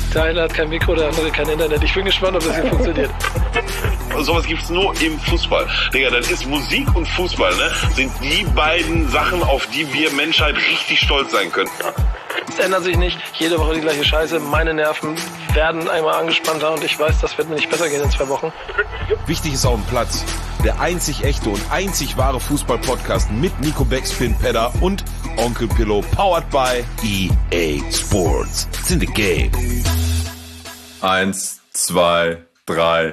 Der eine hat kein Mikro, der andere kein Internet. Ich bin gespannt, ob das hier funktioniert. Sowas gibt's nur im Fußball. Digga, das ist Musik und Fußball, ne? Sind die beiden Sachen, auf die wir Menschheit richtig stolz sein können. Es ändert sich nicht. Jede Woche die gleiche Scheiße. Meine Nerven werden einmal angespannter und ich weiß, das wird mir nicht besser gehen in 2 Wochen. Wichtig ist auf dem Platz. Der einzig echte und einzig wahre Fußball-Podcast mit Nico Backspin Pedder und Onkel Pillow, powered by EA Sports. It's in the game. 1, 2, 3.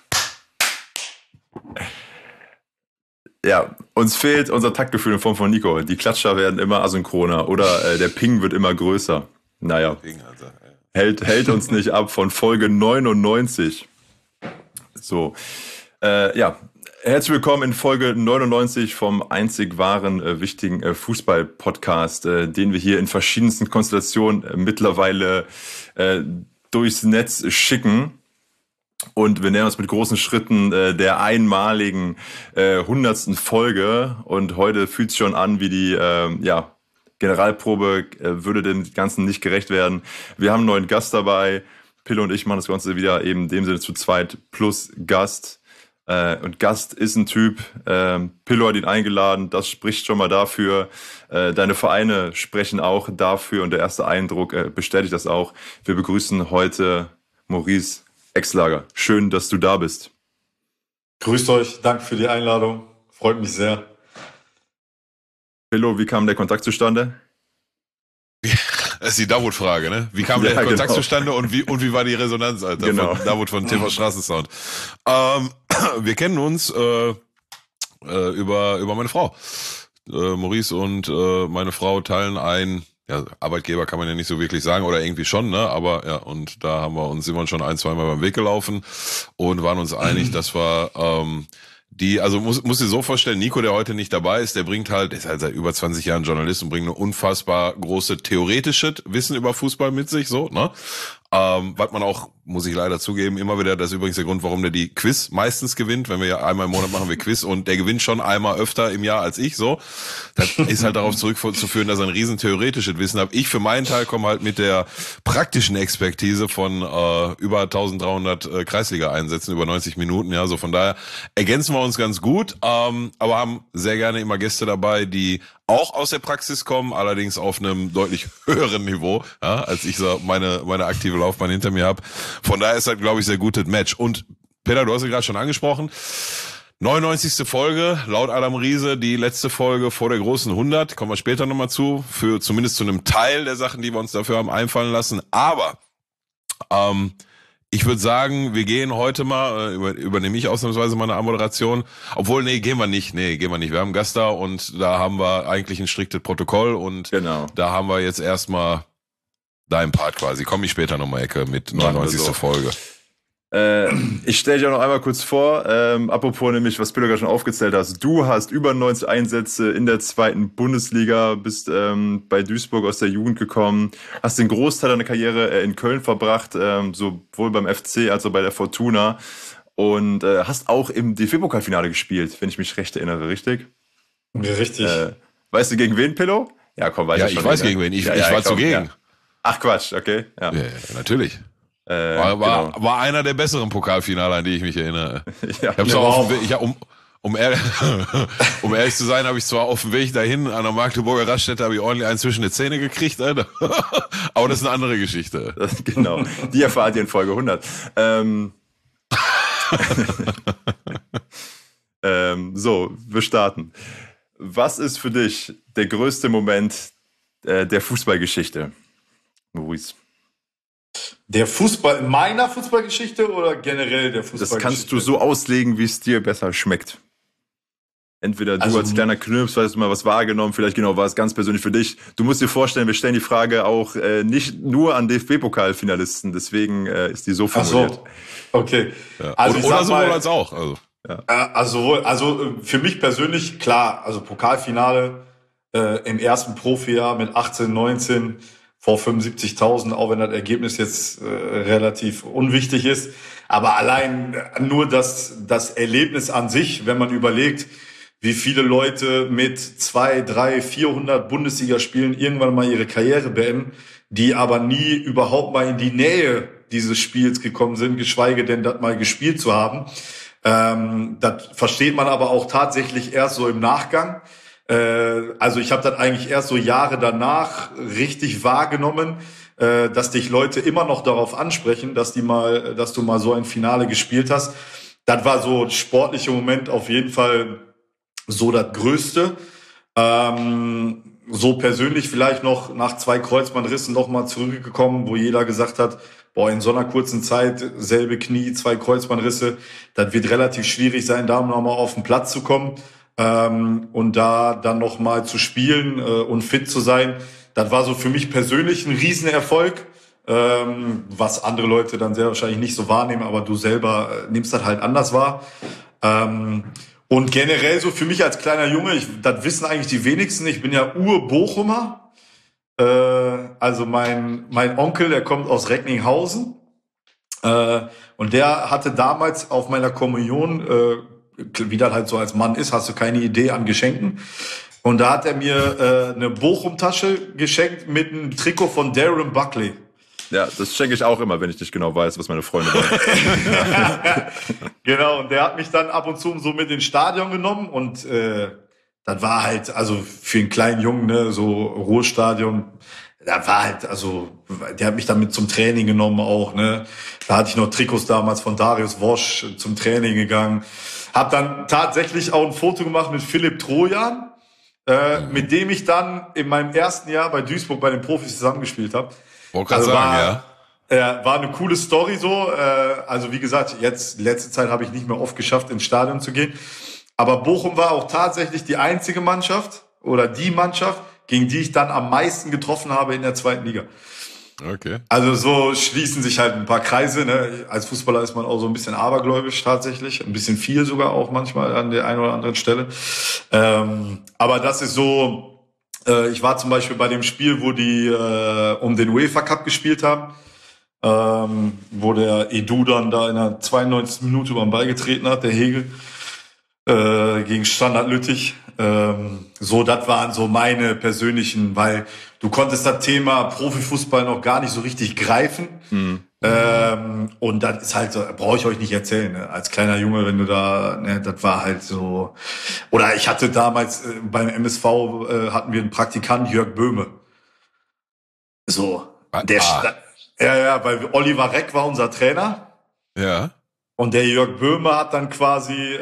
Ja, uns fehlt unser Taktgefühl in Form von Nico. Die Klatscher werden immer asynchroner oder der Ping wird immer größer. Naja, hält uns nicht ab von Folge 99. So, ja, herzlich willkommen in Folge 99 vom einzig wahren, wichtigen Fußball-Podcast, den wir hier in verschiedensten Konstellationen mittlerweile durchs Netz schicken. Und wir nähern uns mit großen Schritten der einmaligen 100. Folge. Und heute fühlt es schon an wie die Generalprobe, würde dem Ganzen nicht gerecht werden. Wir haben einen neuen Gast dabei. Pillow und ich machen das Ganze wieder eben in dem Sinne zu zweit plus Gast. Und Gast ist ein Typ. Pillow hat ihn eingeladen. Das spricht schon mal dafür. Deine Vereine sprechen auch dafür. Und der erste Eindruck bestätigt das auch. Wir begrüßen heute Maurice Exlager. Schön, dass du da bist. Grüßt euch, danke für die Einladung. Freut mich sehr. Pillow, wie kam der Kontakt zustande? Das ist die Davut-Frage, ne? Wie kam der Kontakt zustande und wie war die Resonanz, Alter? Genau. Von Davut von TV Straßensound. Wir kennen uns über meine Frau. Maurice und meine Frau teilen ein, ja, Arbeitgeber kann man ja nicht so wirklich sagen, oder irgendwie schon, ne? Aber ja, und da sind wir schon 1-2 Mal beim Weg gelaufen und waren uns einig, dass wir muss dir so vorstellen, Nico, der heute nicht dabei ist, der ist halt seit über 20 Jahren Journalist und bringt eine unfassbar große theoretische Wissen über Fußball mit sich, so, ne? Was man auch, muss ich leider zugeben, immer wieder, das ist übrigens der Grund, warum der die Quiz meistens gewinnt, wenn wir ja einmal im Monat machen wir Quiz und der gewinnt schon einmal öfter im Jahr als ich, so. Das ist halt darauf zurückzuführen, dass er ein riesen theoretisches Wissen hat. Ich für meinen Teil komme halt mit der praktischen Expertise von über 1300 Kreisliga-Einsätzen, über 90 Minuten, ja, so von daher ergänzen wir uns ganz gut, aber haben sehr gerne immer Gäste dabei, die auch aus der Praxis kommen, allerdings auf einem deutlich höheren Niveau, ja, als ich so meine aktive Laufbahn hinter mir habe. Von daher ist das, glaube ich, sehr gutes Match. Und Peter, du hast es gerade schon angesprochen, 99. Folge, laut Adam Riese, die letzte Folge vor der großen 100, kommen wir später nochmal zumindest zu einem Teil der Sachen, die wir uns dafür haben einfallen lassen. Aber ich würde sagen, wir gehen heute mal, übernehme ich ausnahmsweise meine Moderation. Obwohl, gehen wir nicht. Wir haben einen Gast da und da haben wir eigentlich ein striktes Protokoll und Genau. Da haben wir jetzt erstmal deinen Part quasi. Komme ich später nochmal, Ecke, mit 99. so. Folge. Ich stelle dich auch noch einmal kurz vor, apropos nämlich, was Pillow gerade schon aufgezählt hast. Du hast über 90 Einsätze in der 2. Bundesliga, bist bei Duisburg aus der Jugend gekommen, hast den Großteil deiner Karriere in Köln verbracht, sowohl beim FC als auch bei der Fortuna und hast auch im DFB-Pokalfinale gespielt, wenn ich mich recht erinnere, richtig? Richtig. Weißt du gegen wen, Pillow? Ja, komm, weiß Ja, ich schon. ich weiß gegen wen. Ich war zugegen. Ja. Ach Quatsch, okay. Ja. Ja, natürlich. Genau. War einer der besseren Pokalfinale, an die ich mich erinnere. Ja, Ich hab's auch auf dem Weg, um ehrlich zu sein, habe ich zwar auf dem Weg dahin an der Magdeburger Raststätte habe ich ordentlich einen zwischen die Zähne gekriegt, Alter. Aber das ist eine andere Geschichte. Genau, die erfahrt ihr in Folge 100. So, wir starten. Was ist für dich der größte Moment der Fußballgeschichte, Maurice? Meiner Fußballgeschichte oder generell der Fußballgeschichte? Das kannst du so auslegen, wie es dir besser schmeckt. Entweder du als kleiner Knirps, hast du mal was wahrgenommen, vielleicht genau war es ganz persönlich für dich. Du musst dir vorstellen, wir stellen die Frage auch nicht nur an DFB-Pokalfinalisten, deswegen ist die so formuliert. Ach so, okay. Ja. Also Oder sowohl als auch. Also für mich persönlich, klar, also Pokalfinale im ersten Profijahr mit 18, 19 vor 75.000, auch wenn das Ergebnis jetzt relativ unwichtig ist. Aber allein nur das Erlebnis an sich, wenn man überlegt, wie viele Leute mit 200, 300, 400 Bundesligaspielen irgendwann mal ihre Karriere beenden, die aber nie überhaupt mal in die Nähe dieses Spiels gekommen sind, geschweige denn das mal gespielt zu haben. Das versteht man aber auch tatsächlich erst so im Nachgang. Also ich habe das eigentlich erst so Jahre danach richtig wahrgenommen, dass dich Leute immer noch darauf ansprechen, dass du mal so ein Finale gespielt hast. Das war so ein sportlicher Moment auf jeden Fall so das Größte. So persönlich vielleicht noch nach 2 Kreuzbandrissen noch mal zurückgekommen, wo jeder gesagt hat, boah, in so einer kurzen Zeit, selbe Knie, 2 Kreuzbandrisse, das wird relativ schwierig sein, da noch mal auf den Platz zu kommen und da dann noch mal zu spielen und fit zu sein. Das war so für mich persönlich ein Riesenerfolg, was andere Leute dann sehr wahrscheinlich nicht so wahrnehmen, aber du selber nimmst das halt anders wahr. Und generell so für mich als kleiner Junge, das wissen eigentlich die wenigsten, ich bin ja Ur-Bochumer. Also mein Onkel, der kommt aus Recklinghausen. Und der hatte damals auf meiner Kommunion, wie das halt so als Mann ist, hast du keine Idee an Geschenken. Und da hat er mir eine Bochum-Tasche geschenkt mit einem Trikot von Darren Buckley. Ja, das schenke ich auch immer, wenn ich nicht genau weiß, was meine Freunde wollen. Genau, und der hat mich dann ab und zu so mit ins Stadion genommen und das war halt, also für einen kleinen Jungen, ne, so Ruhrstadion, da war halt, also der hat mich dann mit zum Training genommen auch, ne. Da hatte ich noch Trikots damals von Darius Wosch zum Training gegangen. Hab dann tatsächlich auch ein Foto gemacht mit Philipp Trojan, mit dem ich dann in meinem ersten Jahr bei Duisburg bei den Profis zusammengespielt habe. Wollte gerade sagen, ja. War eine coole Story so. Also wie gesagt, jetzt letzte Zeit habe ich nicht mehr oft geschafft, ins Stadion zu gehen. Aber Bochum war auch tatsächlich die einzige Mannschaft oder die Mannschaft, gegen die ich dann am meisten getroffen habe in der 2. Liga. Okay. Also so schließen sich halt ein paar Kreise. Ne? Als Fußballer ist man auch so ein bisschen abergläubisch tatsächlich. Ein bisschen viel sogar auch manchmal an der einen oder anderen Stelle. Aber das ist so... Ich war zum Beispiel bei dem Spiel, wo die um den UEFA Cup gespielt haben, wo der Edu dann da in der 92. Minute über den Ball getreten hat, der Hegel, gegen Standard Lüttich. So, das waren so meine persönlichen, weil du konntest das Thema Profifußball noch gar nicht so richtig greifen. Mhm. Und das ist halt so, brauche ich euch nicht erzählen, ne? Als kleiner Junge, wenn du da, ne, das war halt so. Oder ich hatte damals beim MSV hatten wir einen Praktikant, Jörg Böhme. So, weil Oliver Reck war unser Trainer. Ja. Und der Jörg Böhme hat dann quasi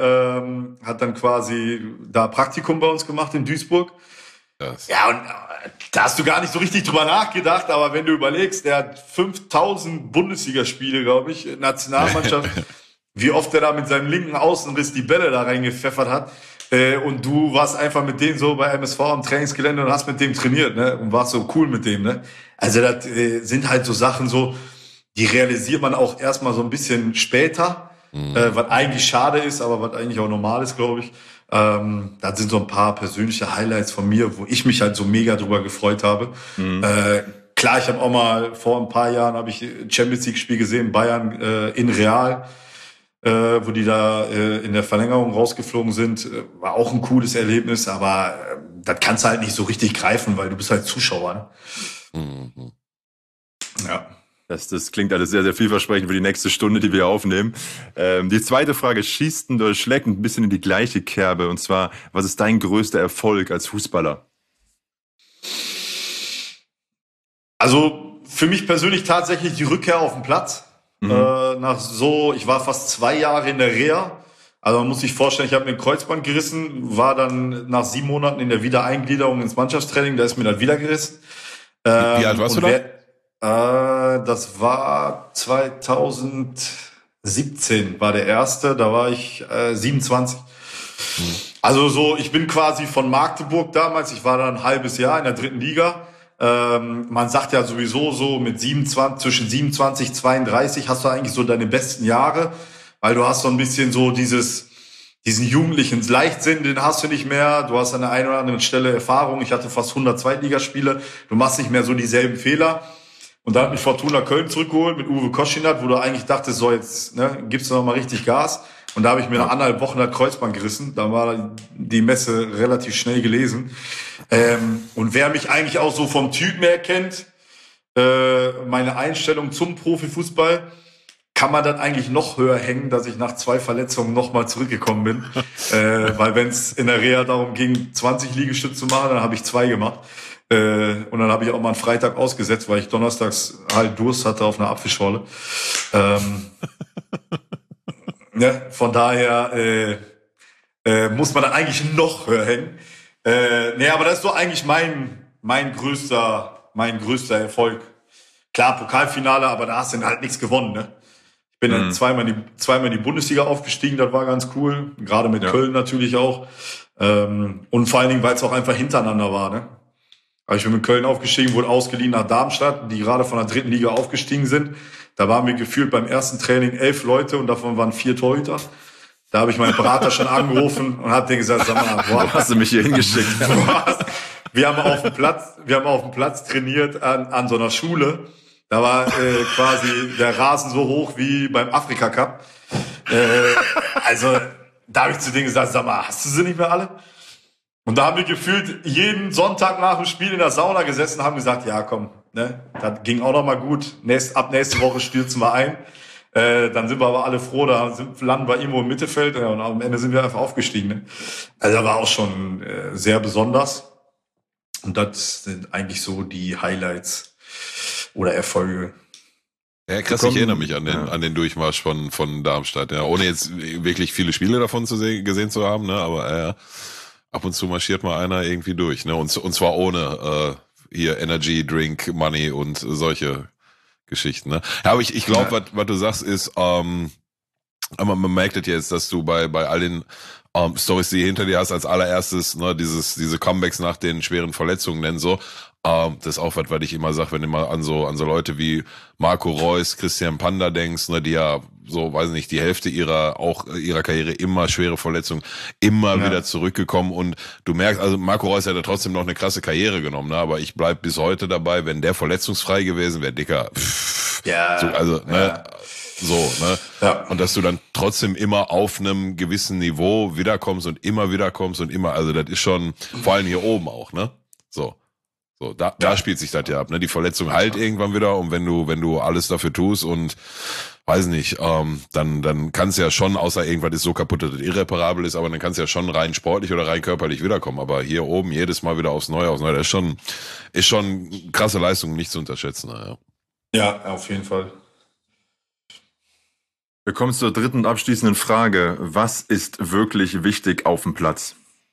da Praktikum bei uns gemacht in Duisburg. Ja, und da hast du gar nicht so richtig drüber nachgedacht, aber wenn du überlegst, der hat 5000 Bundesligaspiele, glaube ich, Nationalmannschaft, wie oft er da mit seinem linken Außenriss die Bälle da reingepfeffert hat, und du warst einfach mit dem so bei MSV am Trainingsgelände und hast mit dem trainiert, ne, und warst so cool mit dem, ne. Also das sind halt so Sachen so, die realisiert man auch erstmal so ein bisschen später, was eigentlich schade ist, aber was eigentlich auch normal ist, glaube ich. Das sind so ein paar persönliche Highlights von mir, wo ich mich halt so mega drüber gefreut habe. Klar, ich habe auch mal vor ein paar Jahren habe ich Champions League Spiel gesehen, Bayern in Real, wo die da in der Verlängerung rausgeflogen sind. War auch ein cooles Erlebnis, aber das kannst du halt nicht so richtig greifen, weil du bist halt Zuschauer. Ne? Mhm. Ja. Das klingt alles sehr, sehr vielversprechend für die nächste Stunde, die wir aufnehmen. Die zweite Frage schießt oder schlägt ein bisschen in die gleiche Kerbe. Und zwar, was ist dein größter Erfolg als Fußballer? Also für mich persönlich tatsächlich die Rückkehr auf den Platz. Ich war fast 2 Jahre in der Reha. Also man muss sich vorstellen, ich habe mir ein Kreuzband gerissen, war dann nach 7 Monaten in der Wiedereingliederung ins Mannschaftstraining, da ist mir dann wieder gerissen. Wie alt warst du da? Das war 2017 war der erste, da war ich 27. Also so, ich bin quasi von Magdeburg damals, ich war da ein halbes Jahr in der 3. Liga. Man sagt ja sowieso so mit 27, zwischen 27, 32 hast du eigentlich so deine besten Jahre, weil du hast so ein bisschen so diesen jugendlichen Leichtsinn, den hast du nicht mehr. Du hast an der einen oder anderen Stelle Erfahrung. Ich hatte fast 100 Zweitligaspiele. Du machst nicht mehr so dieselben Fehler. Und da hat mich Fortuna Köln zurückgeholt mit Uwe Koschinat, wo du eigentlich dachtest, so jetzt gibst du noch mal richtig Gas. Und da habe ich mir nach 1,5 Wochen das Kreuzband gerissen. Da war die Messe relativ schnell gelesen. Und wer mich eigentlich auch so vom Typ her kennt, meine Einstellung zum Profifußball, kann man dann eigentlich noch höher hängen, dass ich nach 2 Verletzungen nochmal zurückgekommen bin. Weil wenn es in der Reha darum ging, 20 Liegestütze zu machen, dann habe ich 2 gemacht. Und dann habe ich auch mal einen Freitag ausgesetzt, weil ich donnerstags halt Durst hatte auf einer Apfelschorle. Ja, von daher muss man dann eigentlich noch höher hängen. Nee, aber das ist so eigentlich mein größter Erfolg. Klar, Pokalfinale, aber da hast du dann halt nichts gewonnen, ne? Ich bin dann zweimal in die Bundesliga aufgestiegen, das war ganz cool. Gerade mit Köln natürlich auch. Und vor allen Dingen, weil es auch einfach hintereinander war, ne? Also ich bin mit Köln aufgestiegen, wurde ausgeliehen nach Darmstadt, die gerade von der 3. Liga aufgestiegen sind. Da waren wir gefühlt beim ersten Training 11 Leute und davon waren 4 Torhüter. Da habe ich meinen Berater schon angerufen und habe dir gesagt, sag mal, wo hast du mich hier hingeschickt? Wir haben auf dem Platz trainiert an so einer Schule. Da war quasi der Rasen so hoch wie beim Afrika Cup. Also da habe ich zu denen gesagt, sag mal, hast du sie nicht mehr alle? Und da haben wir gefühlt jeden Sonntag nach dem Spiel in der Sauna gesessen und haben gesagt, ja komm, ne, das ging auch noch mal gut. Ab nächste Woche stürzen wir ein. Dann sind wir aber alle froh, landen wir irgendwo im Mittelfeld und am Ende sind wir einfach aufgestiegen. Ne? Also das war auch schon sehr besonders. Und das sind eigentlich so die Highlights oder Erfolge. Ja, krass, ich erinnere mich an den Durchmarsch von Darmstadt, ja, ohne jetzt wirklich viele Spiele davon gesehen zu haben, ne, aber ab und zu marschiert mal einer irgendwie durch, ne, und zwar ohne hier Energy, Drink, Money und solche Geschichten, ne. Ja, aber ich glaube, was du sagst ist, man merkt es jetzt, dass du bei all den Stories, die hinter dir hast, als allererstes, ne, diese Comebacks nach den schweren Verletzungen nennen so. Das ist auch was ich immer sage, wenn du mal an so Leute wie Marco Reus, Christian Panda denkst, ne, die ja so, weiß nicht, die Hälfte ihrer Karriere immer schwere Verletzungen, immer wieder zurückgekommen und du merkst, also Marco Reus hat ja trotzdem noch eine krasse Karriere genommen, ne, aber ich bleib bis heute dabei, wenn der verletzungsfrei gewesen wäre, Dicker, und dass du dann trotzdem immer auf einem gewissen Niveau wiederkommst und immer, also das ist schon, vor allem hier oben auch, ne, so, da spielt sich das ja ab, ne, die Verletzung halt irgendwann wieder und wenn du alles dafür tust und, weiß nicht, dann kannst du ja schon, außer irgendwas ist so kaputt, dass das irreparabel ist, aber dann kannst du ja schon rein sportlich oder rein körperlich wiederkommen, aber hier oben jedes Mal wieder aufs Neue, das ist schon krasse Leistung, nicht zu unterschätzen, ja. Ja, auf jeden Fall. Wir kommen zur dritten und abschließenden Frage. Was ist wirklich wichtig auf dem Platz?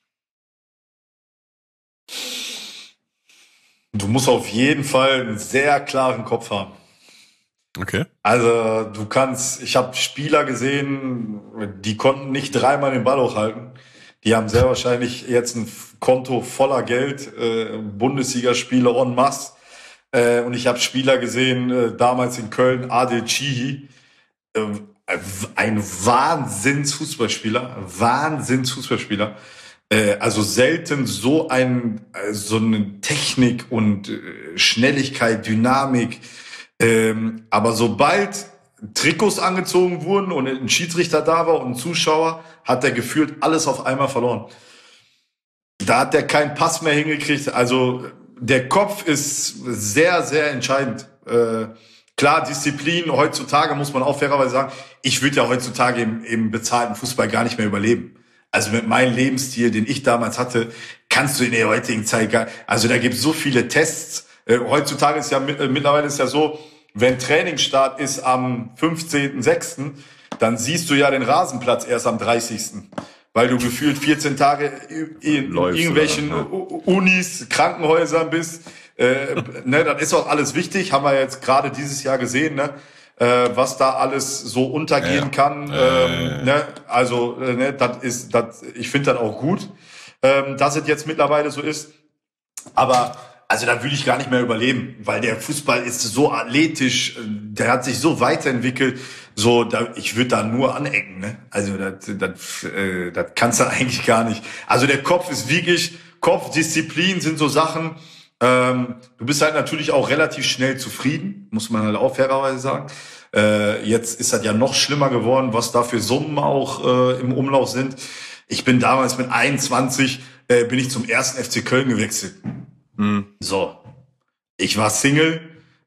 Du musst auf jeden Fall einen sehr klaren Kopf haben. Okay. Also ich habe Spieler gesehen, die konnten nicht 3-mal den Ball hochhalten. Die haben sehr wahrscheinlich jetzt ein Konto voller Geld, Bundesligaspiele en masse. Und ich habe Spieler gesehen, damals in Köln, Adel Cihi, ein Wahnsinnsfußballspieler. Also selten so eine Technik und Schnelligkeit, Dynamik. Aber sobald Trikots angezogen wurden und ein Schiedsrichter da war und ein Zuschauer, hat er gefühlt alles auf einmal verloren. Da hat er keinen Pass mehr hingekriegt. Also der Kopf ist sehr, sehr entscheidend. Klar, Disziplin, heutzutage muss man auch fairerweise sagen, ich würde ja heutzutage im bezahlten Fußball gar nicht mehr überleben. Also mit meinem Lebensstil, den ich damals hatte, kannst du in der heutigen Zeit also da gibt es so viele Tests. Heutzutage ist ja mittlerweile ist ja so, wenn Trainingsstart ist am 15.06., dann siehst du ja den Rasenplatz erst am 30., weil du gefühlt 14 Tage in irgendwelchen Unis, Krankenhäusern bist. Ne, das ist auch alles wichtig, haben wir jetzt gerade dieses Jahr gesehen, ne? Was da alles so untergehen kann. Ne? Also ich finde das auch gut, dass es jetzt mittlerweile so ist. Aber also da würde ich gar nicht mehr überleben, weil der Fußball ist so athletisch, der hat sich so weiterentwickelt. Ich würde da nur anecken. Ne? Also das kannst du eigentlich gar nicht. Also der Kopf ist wirklich, Kopfdisziplin sind so Sachen. Du bist halt natürlich auch relativ schnell zufrieden, muss man halt auch fairerweise sagen. Jetzt ist das ja noch schlimmer geworden, was da für Summen auch im Umlauf sind. Ich bin damals mit 21 bin ich zum 1. FC Köln gewechselt. So, ich war Single,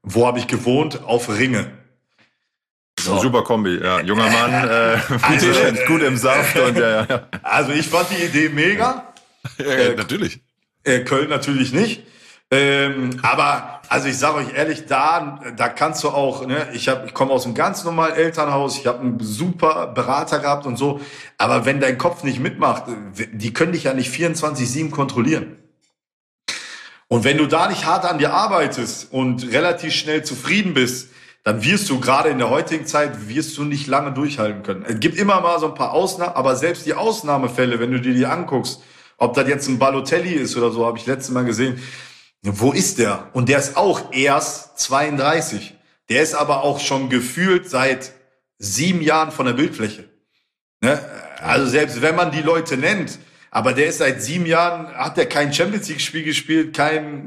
Wo habe ich gewohnt? Auf Ringe. So. Super Kombi, ja. Junger Mann, gut im Saft und ja. Also ich fand die Idee mega. Natürlich. Köln natürlich nicht. Aber, also ich sage euch ehrlich, da kannst du auch, ne, ich komme aus einem ganz normalen Elternhaus, ich habe einen super Berater gehabt und so, aber wenn dein Kopf nicht mitmacht, die können dich ja nicht 24/7 kontrollieren. Und wenn du da nicht hart an dir arbeitest und relativ schnell zufrieden bist, dann wirst du gerade in der heutigen Zeit, nicht lange durchhalten können. Es gibt immer mal so ein paar Ausnahmen, aber selbst die Ausnahmefälle, wenn du dir die anguckst, ob das jetzt ein Balotelli ist oder so, habe ich letztes Mal gesehen. Wo ist der? Und der ist auch erst 32. Der ist aber auch schon gefühlt seit 7 Jahren von der Bildfläche. Ne? Also selbst wenn man die Leute nennt, aber der ist seit 7 Jahren, hat der kein Champions-League-Spiel gespielt,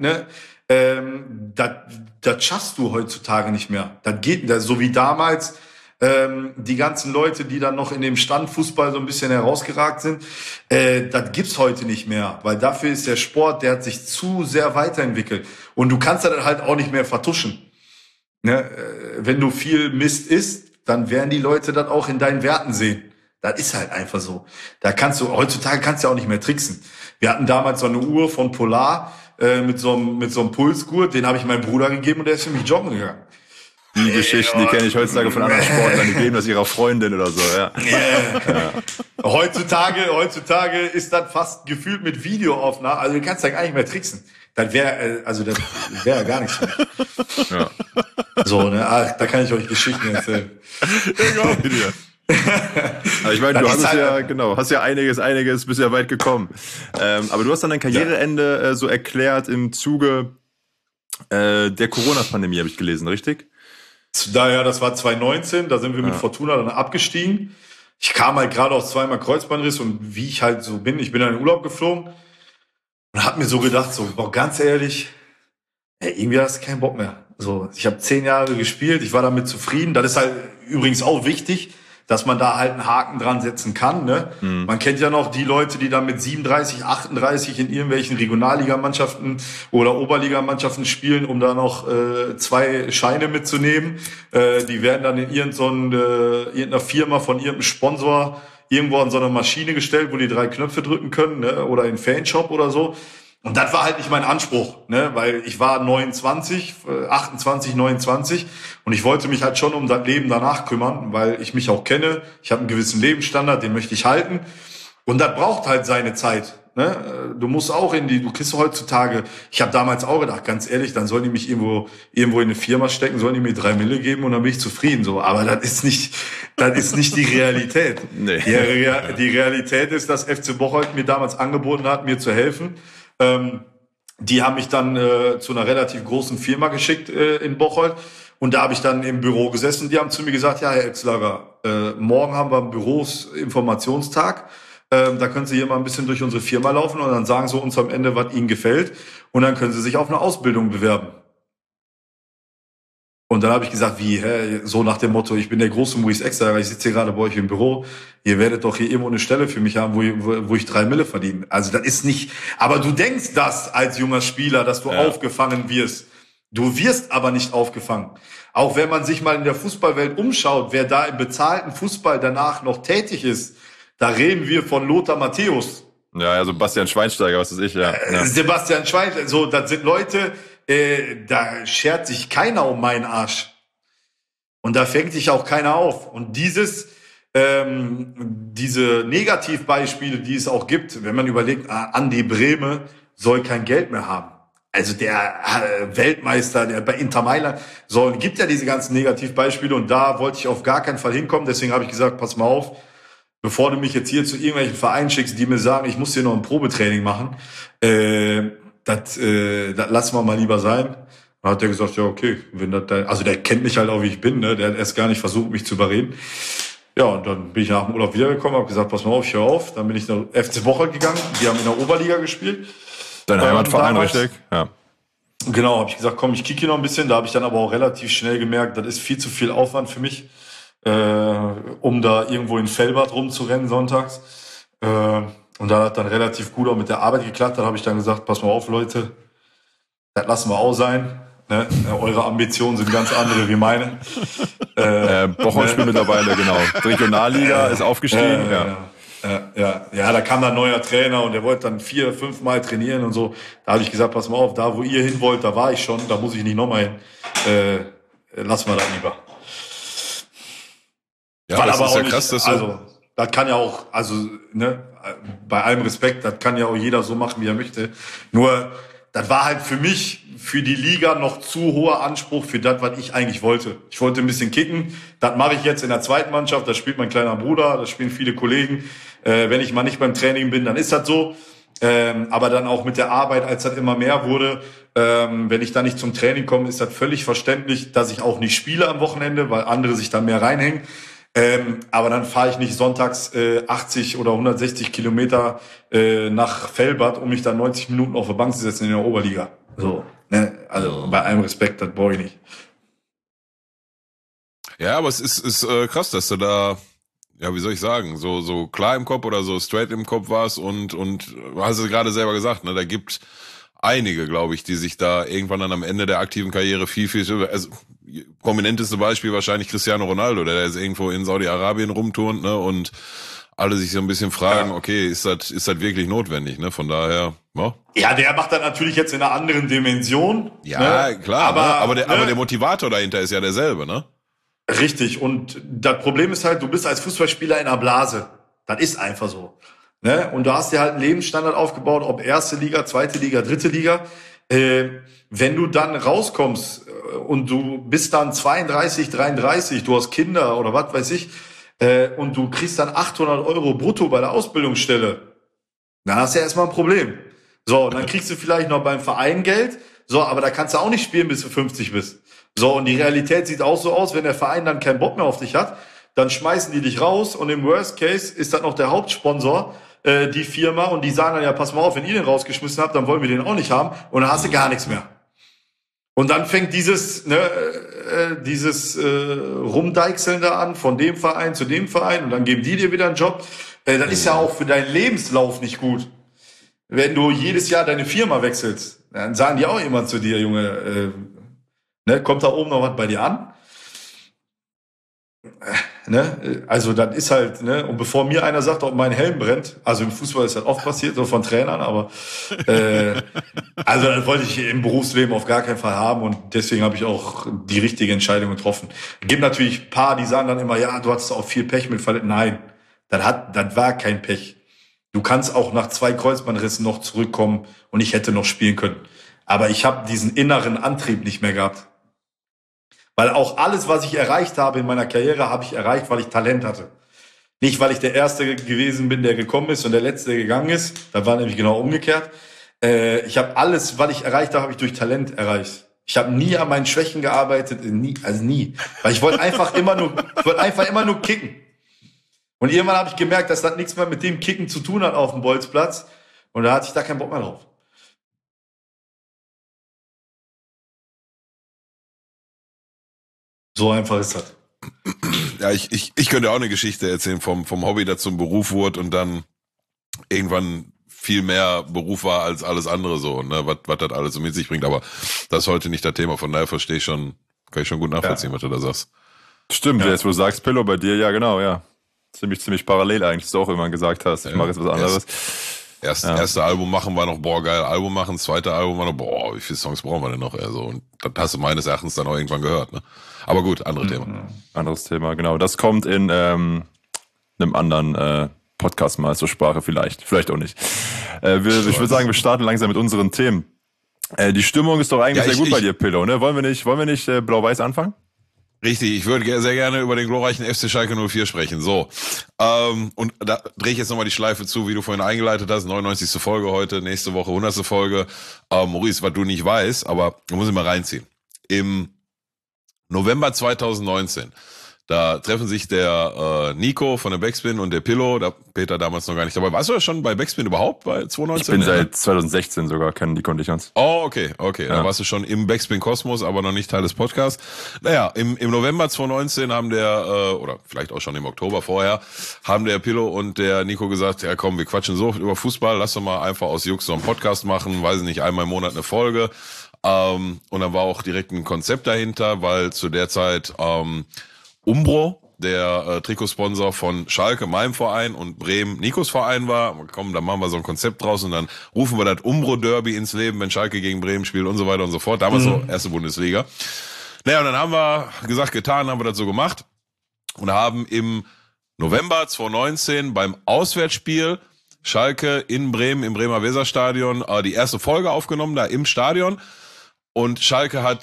das schaffst du heutzutage nicht mehr. Das geht nicht, so wie damals. Die ganzen Leute, die dann noch in dem Standfußball so ein bisschen herausgeragt sind, das gibt's heute nicht mehr, weil dafür ist der Sport, der hat sich zu sehr weiterentwickelt und du kannst das halt auch nicht mehr vertuschen. Ne? Wenn du viel Mist isst, dann werden die Leute das auch in deinen Werten sehen. Das ist halt einfach so. Heutzutage kannst du ja auch nicht mehr tricksen. Wir hatten damals so eine Uhr von Polar mit so einem Pulsgurt, den habe ich meinem Bruder gegeben und der ist für mich joggen gegangen. Die Geschichten, die kenne ich heutzutage von anderen Sportlern, die geben das ihrer Freundin oder so, ja. Heutzutage ist das fast gefühlt mit Videoaufnahme, also du kannst ja gar nicht mehr tricksen. Das wäre ja gar nichts mehr. Ja. So, ne, da kann ich euch Geschichten erzählen. Also ich meine, du hast ja einiges, bist ja weit gekommen. Aber du hast dann dein Karriereende so erklärt im Zuge der Corona-Pandemie, habe ich gelesen, richtig? Daher, das war 2019, da sind wir mit Fortuna dann abgestiegen. Ich kam halt gerade aus 2-mal Kreuzbandriss und wie ich halt so bin, ich bin dann in den Urlaub geflogen und hab mir so gedacht, boah, ganz ehrlich, irgendwie hast du keinen Bock mehr. So, ich habe 10 Jahre gespielt, ich war damit zufrieden. Das ist halt übrigens auch wichtig, dass man da halt einen Haken dran setzen kann. Ne? Mhm. Man kennt ja noch die Leute, die dann mit 37, 38 in irgendwelchen Regionalligamannschaften oder Oberligamannschaften spielen, um da noch 2 Scheine mitzunehmen. Die werden dann in irgendeiner Firma von irgendeinem Sponsor irgendwo an so eine Maschine gestellt, wo die 3 Knöpfe drücken können, ne? Oder in Fanshop oder so. Und das war halt nicht mein Anspruch, ne, weil ich war 28, 28, 29 und ich wollte mich halt schon um das Leben danach kümmern, weil ich mich auch kenne. Ich habe einen gewissen Lebensstandard, den möchte ich halten. Und das braucht halt seine Zeit, ne. Du musst auch du kriegst heutzutage, ich habe damals auch gedacht, ganz ehrlich, dann sollen die mich irgendwo in eine Firma stecken, sollen die mir 3 Mille geben und dann bin ich zufrieden, so. Aber das ist nicht die Realität. Nee. Die Realität ist, dass FC Bocholt mir damals angeboten hat, mir zu helfen. Die haben mich dann zu einer relativ großen Firma geschickt in Bocholt und da habe ich dann im Büro gesessen. Die haben zu mir gesagt, ja, Herr Etzlager, morgen haben wir einen Büros-Informationstag. Da können Sie hier mal ein bisschen durch unsere Firma laufen und dann sagen Sie uns am Ende, was Ihnen gefällt und dann können Sie sich auf eine Ausbildung bewerben. Und dann habe ich gesagt, so nach dem Motto, ich bin der große Maurice Etzlager, ich sitze hier gerade bei euch im Büro, ihr werdet doch hier irgendwo eine Stelle für mich haben, wo ich 3 Mille verdiene. Also das ist nicht, aber du denkst das als junger Spieler, dass du aufgefangen wirst. Du wirst aber nicht aufgefangen. Auch wenn man sich mal in der Fußballwelt umschaut, wer da im bezahlten Fußball danach noch tätig ist, da reden wir von Lothar Matthäus. Ja, also Bastian Schweinsteiger, was weiß ich, ja. Sebastian Schweinsteiger, so, das sind Leute, da schert sich keiner um meinen Arsch. Und da fängt sich auch keiner auf. Und diese Negativbeispiele, die es auch gibt, wenn man überlegt, Andi Brehme soll kein Geld mehr haben. Also der Weltmeister, der bei Inter Mailand, gibt ja diese ganzen Negativbeispiele und da wollte ich auf gar keinen Fall hinkommen. Deswegen habe ich gesagt, pass mal auf, bevor du mich jetzt hier zu irgendwelchen Vereinen schickst, die mir sagen, ich muss hier noch ein Probetraining machen, das lassen wir mal lieber sein. Dann hat er gesagt, ja, okay, also der kennt mich halt auch, wie ich bin, ne? Der hat erst gar nicht versucht, mich zu überreden. Ja, und dann bin ich nach dem Urlaub wiedergekommen, habe gesagt, pass mal auf, ich hör auf. Dann bin ich nach FC Bocholt gegangen, die haben in der Oberliga gespielt. Dein Heimatverein, richtig? Ja. Genau, habe ich gesagt, komm, ich kicke hier noch ein bisschen. Da habe ich dann aber auch relativ schnell gemerkt, das ist viel zu viel Aufwand für mich, um da irgendwo in Velbert rumzurennen sonntags. Und da hat dann relativ gut auch mit der Arbeit geklappt. Dann habe ich dann gesagt, pass mal auf, Leute, das lassen wir auch sein. Ne? Eure Ambitionen sind ganz andere wie meine. Bochum spielt mittlerweile, genau. Regionalliga ist aufgestiegen. Ja, da kam dann ein neuer Trainer und der wollte dann 4-5 Mal trainieren und so. Da habe ich gesagt, pass mal auf, da wo ihr hin wollt, da war ich schon, da muss ich nicht nochmal hin. Lassen wir das lieber. Ja, Weil das aber ist auch ja nicht, krass, dass also das kann ja auch, also ne, bei allem Respekt, das kann ja auch jeder so machen, wie er möchte. Nur, das war halt für mich, für die Liga noch zu hoher Anspruch für das, was ich eigentlich wollte. Ich wollte ein bisschen kicken. Das mache ich jetzt in der zweiten Mannschaft. Das spielt mein kleiner Bruder, das spielen viele Kollegen. Wenn ich mal nicht beim Training bin, dann ist das so. Aber dann auch mit der Arbeit, als das immer mehr wurde, wenn ich da nicht zum Training komme, ist das völlig verständlich, dass ich auch nicht spiele am Wochenende, weil andere sich dann mehr reinhängen. Aber dann fahre ich nicht sonntags 80 oder 160 Kilometer nach Fellbad, um mich dann 90 Minuten auf der Bank zu setzen in der Oberliga. So, ne? Also bei allem Respekt, das brauche ich nicht. Ja, aber es ist krass, dass du da, ja, wie soll ich sagen, so klar im Kopf oder so straight im Kopf warst und hast du gerade selber gesagt, ne, da gibt einige, glaube ich, die sich da irgendwann dann am Ende der aktiven Karriere viel, also prominenteste Beispiel wahrscheinlich Cristiano Ronaldo, der jetzt irgendwo in Saudi-Arabien rumturnt, ne, und alle sich so ein bisschen fragen, okay, ist das wirklich notwendig, ne, von daher, ja. Ja, der macht das natürlich jetzt in einer anderen Dimension. Ja, ne? klar, aber der Motivator dahinter ist ja derselbe, ne? Richtig, und das Problem ist halt, du bist als Fußballspieler in einer Blase. Das ist einfach so. Ne? Und du hast dir halt einen Lebensstandard aufgebaut, ob erste Liga, zweite Liga, dritte Liga. Wenn du dann rauskommst und du bist dann 32, 33, du hast Kinder oder was weiß ich, und du kriegst dann 800 € brutto bei der Ausbildungsstelle, dann hast du ja erstmal ein Problem. So, dann kriegst du vielleicht noch beim Verein Geld, so, aber da kannst du auch nicht spielen, bis du 50 bist. So, und die Realität sieht auch so aus, wenn der Verein dann keinen Bock mehr auf dich hat, dann schmeißen die dich raus und im Worst Case ist dann noch der Hauptsponsor, die Firma, und die sagen dann, ja, pass mal auf, wenn ihr den rausgeschmissen habt, dann wollen wir den auch nicht haben, und dann hast du gar nichts mehr. Und dann fängt dieses Rumdeichseln da an, von dem Verein zu dem Verein, und dann geben die dir wieder einen Job. Das ist ja auch für deinen Lebenslauf nicht gut. Wenn du jedes Jahr deine Firma wechselst, dann sagen die auch immer zu dir, Junge, kommt da oben noch was bei dir an? Also das ist halt, und bevor mir einer sagt, ob mein Helm brennt, also im Fußball ist das oft passiert, so von Trainern, aber also das wollte ich im Berufsleben auf gar keinen Fall haben, und deswegen habe ich auch die richtige Entscheidung getroffen. Es gibt natürlich ein paar, die sagen dann immer, ja, du hattest auch viel Pech mit Verletzungen. Nein, das war kein Pech. Du kannst auch nach 2 Kreuzbandrissen noch zurückkommen und ich hätte noch spielen können. Aber ich habe diesen inneren Antrieb nicht mehr gehabt. Weil auch alles, was ich erreicht habe in meiner Karriere, habe ich erreicht, weil ich Talent hatte. Nicht, weil ich der Erste gewesen bin, der gekommen ist und der Letzte, der gegangen ist. Das war nämlich genau umgekehrt. Ich habe alles, was ich erreicht habe, habe ich durch Talent erreicht. Ich habe nie an meinen Schwächen gearbeitet, nie. Weil ich wollte einfach immer nur kicken. Und irgendwann habe ich gemerkt, dass das nichts mehr mit dem Kicken zu tun hat auf dem Bolzplatz. Und da hatte ich da keinen Bock mehr drauf. So einfach ist das. Ja, ich könnte auch eine Geschichte erzählen vom Hobby, das zum Beruf wurde und dann irgendwann viel mehr Beruf war als alles andere so, ne, was das alles so mit sich bringt. Aber das ist heute nicht das Thema, von daher kann ich schon gut nachvollziehen, was du da sagst. Stimmt, jetzt wo du sagst, Pillow, bei dir, ja genau, ja. Ziemlich parallel eigentlich, dass du auch immer gesagt hast, ich mache jetzt was anderes. Erste Album machen war noch, geil, Album machen, zweite Album war noch, wie viele Songs brauchen wir denn noch? Also, und das hast du meines Erachtens dann auch irgendwann gehört, ne? Aber gut, Thema. Anderes Thema, genau. Das kommt in einem anderen Podcast mal zur Sprache, vielleicht auch nicht. Ich würde sagen, wir starten langsam mit unseren Themen. Die Stimmung ist doch eigentlich sehr gut bei dir, Pillow, ne? Wollen wir nicht Blau-Weiß anfangen? Richtig, ich würde sehr gerne über den glorreichen FC Schalke 04 sprechen. So, und da drehe ich jetzt nochmal die Schleife zu, wie du vorhin eingeleitet hast. 99. Folge heute, nächste Woche 100. Folge. Maurice, was du nicht weißt, aber du musst mal reinziehen. Im November 2019, da treffen sich der Nico von der Backspin und der Pillow, da Peter damals noch gar nicht dabei. Warst du ja schon bei Backspin überhaupt, bei 2019? Ich bin seit 2016 sogar, kennen Nico und ich uns. Oh, okay. Ja. Da warst du schon im Backspin-Kosmos, aber noch nicht Teil des Podcasts. Naja, im November 2019 haben oder vielleicht auch schon im Oktober vorher, haben der Pillow und der Nico gesagt, ja komm, wir quatschen so über Fußball, lass doch mal einfach aus Jux so einen Podcast machen, weiß ich nicht, einmal im Monat eine Folge. Und dann war auch direkt ein Konzept dahinter, weil zu der Zeit Umbro, der Trikotsponsor von Schalke, meinem Verein, und Bremen, Nikos Verein war. Komm, dann machen wir so ein Konzept draus und dann rufen wir das Umbro-Derby ins Leben, wenn Schalke gegen Bremen spielt und so weiter und so fort. Damals so erste Bundesliga. Naja, und dann haben wir gesagt, getan, haben wir das so gemacht und haben im November 2019 beim Auswärtsspiel Schalke in Bremen, im Bremer Weserstadion, die erste Folge aufgenommen, da im Stadion. Und Schalke hat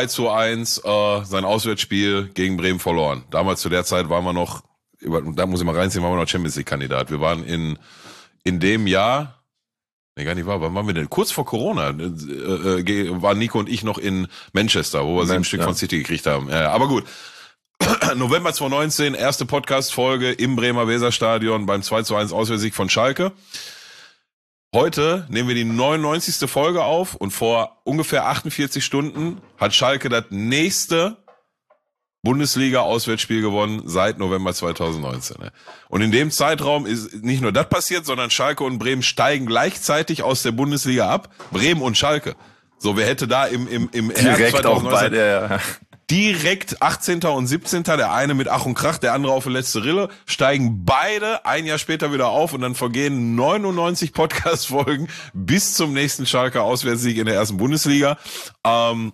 2-1 sein Auswärtsspiel gegen Bremen verloren. Damals zu der Zeit waren wir noch, da muss ich mal reinziehen, waren wir noch Champions League Kandidat. Wir waren in dem Jahr, gar nicht wahr, wann waren wir denn? Kurz vor Corona waren Nico und ich noch in Manchester, wo wir 7 Stück von City gekriegt haben. Ja, aber gut. November 2019, erste Podcast-Folge im Bremer Weserstadion beim 2-1 Auswärtssieg von Schalke. Heute nehmen wir die 99. Folge auf und vor ungefähr 48 Stunden hat Schalke das nächste Bundesliga-Auswärtsspiel gewonnen seit November 2019. Und in dem Zeitraum ist nicht nur das passiert, sondern Schalke und Bremen steigen gleichzeitig aus der Bundesliga ab. Bremen und Schalke. So, wer hätte da im Herbst 2019 auch beide, direkt 18. und 17. Der eine mit Ach und Krach, der andere auf die letzte Rille, steigen beide ein Jahr später wieder auf und dann vergehen 99 Podcast-Folgen bis zum nächsten Schalker Auswärtssieg in der ersten Bundesliga. Und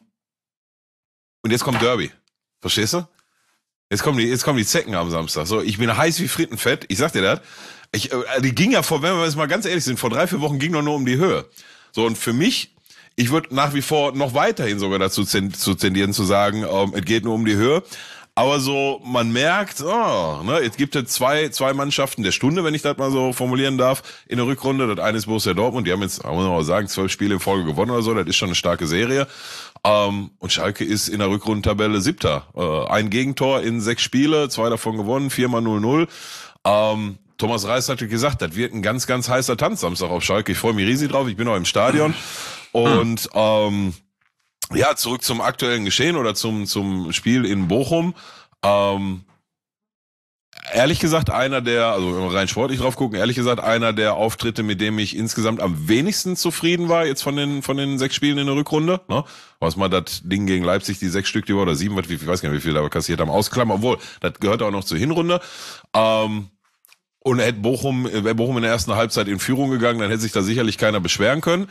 jetzt kommt Derby. Verstehst du? Jetzt kommen die Zecken am Samstag. So, ich bin heiß wie Frittenfett. Ich sag dir das. Die ging ja wenn wir jetzt mal ganz ehrlich sind, vor 3-4 Wochen ging doch nur um die Höhe. So, und für mich, ich würde nach wie vor noch weiterhin sogar dazu zu tendieren zu sagen, es geht nur um die Höhe. Aber so, man merkt, es gibt ja zwei Mannschaften der Stunde, wenn ich das mal so formulieren darf, in der Rückrunde. Das eine ist Borussia Dortmund, die haben jetzt, muss man mal sagen, 12 Spiele in Folge gewonnen oder so, das ist schon eine starke Serie. Und Schalke ist in der Rückrundentabelle 7. Ein Gegentor in 6 Spiele, 2 davon gewonnen, 4-mal 0-0. Thomas Reis hatte gesagt, das wird ein ganz, ganz heißer Tanz Samstag auf Schalke. Ich freue mich riesig drauf, ich bin auch im Stadion. Und zurück zum aktuellen Geschehen oder zum Spiel in Bochum. Ehrlich gesagt, wenn wir rein sportlich drauf gucken, einer der Auftritte, mit dem ich insgesamt am wenigsten zufrieden war, jetzt von den 6 Spielen in der Rückrunde. Ne? Was mal das Ding gegen Leipzig, die 6 Stück, die war, oder 7, ich weiß gar nicht, wie viel da kassiert haben, ausklammern, obwohl, das gehört auch noch zur Hinrunde. Und wäre Bochum in der ersten Halbzeit in Führung gegangen, dann hätte sich da sicherlich keiner beschweren können.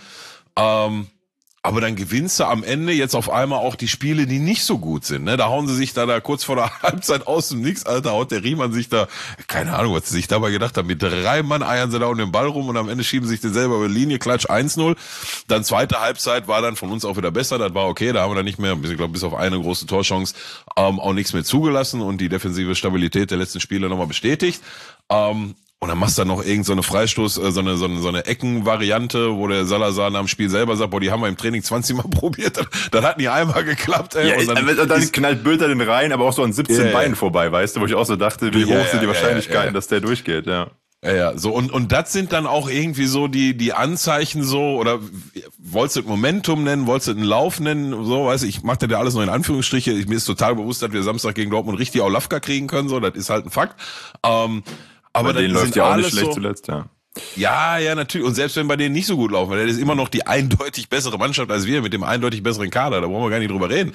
Aber dann gewinnst du am Ende jetzt auf einmal auch die Spiele, die nicht so gut sind. Ne? Da hauen sie sich da kurz vor der Halbzeit aus dem Nix, Alter, haut der Riemann sich da, keine Ahnung, was sie sich dabei gedacht haben, mit 3 Mann eiern sie da um den Ball rum und am Ende schieben sie sich den selber über die Linie, Klatsch 1-0. Dann zweite Halbzeit war dann von uns auch wieder besser, das war okay, da haben wir dann nicht mehr, ich glaube bis auf eine große Torchance, auch nichts mehr zugelassen und die defensive Stabilität der letzten Spiele nochmal bestätigt. Und dann machst du dann noch irgend so eine Freistoß, so eine Eckenvariante, wo der Salazar nach dem Spiel selber sagt, boah, die haben wir im Training 20 Mal probiert, dann hat nie einmal geklappt, ey. Ja, und dann knallt Bülter den rein, aber auch so an 17 Beinen vorbei, weißt du, wo ich auch so dachte, wie hoch sind die Wahrscheinlichkeiten, dass der durchgeht, ja. Ja, so, und das sind dann auch irgendwie so die Anzeichen so, oder wolltest du das Momentum nennen, wolltest du einen Lauf nennen, so, weißt du, ich mach das ja alles nur in Anführungsstriche, mir ist total bewusst, dass wir Samstag gegen Dortmund richtig Aulafka kriegen können, so, das ist halt ein Fakt, aber bei denen läuft ja auch nicht schlecht zuletzt, ja. Ja, natürlich. Und selbst wenn bei denen nicht so gut laufen, weil das ist immer noch die eindeutig bessere Mannschaft als wir mit dem eindeutig besseren Kader, da brauchen wir gar nicht drüber reden.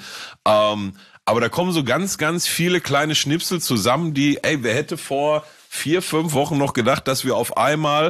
Aber da kommen so ganz, ganz viele kleine Schnipsel zusammen, wer hätte vor 4-5 Wochen noch gedacht, dass wir auf einmal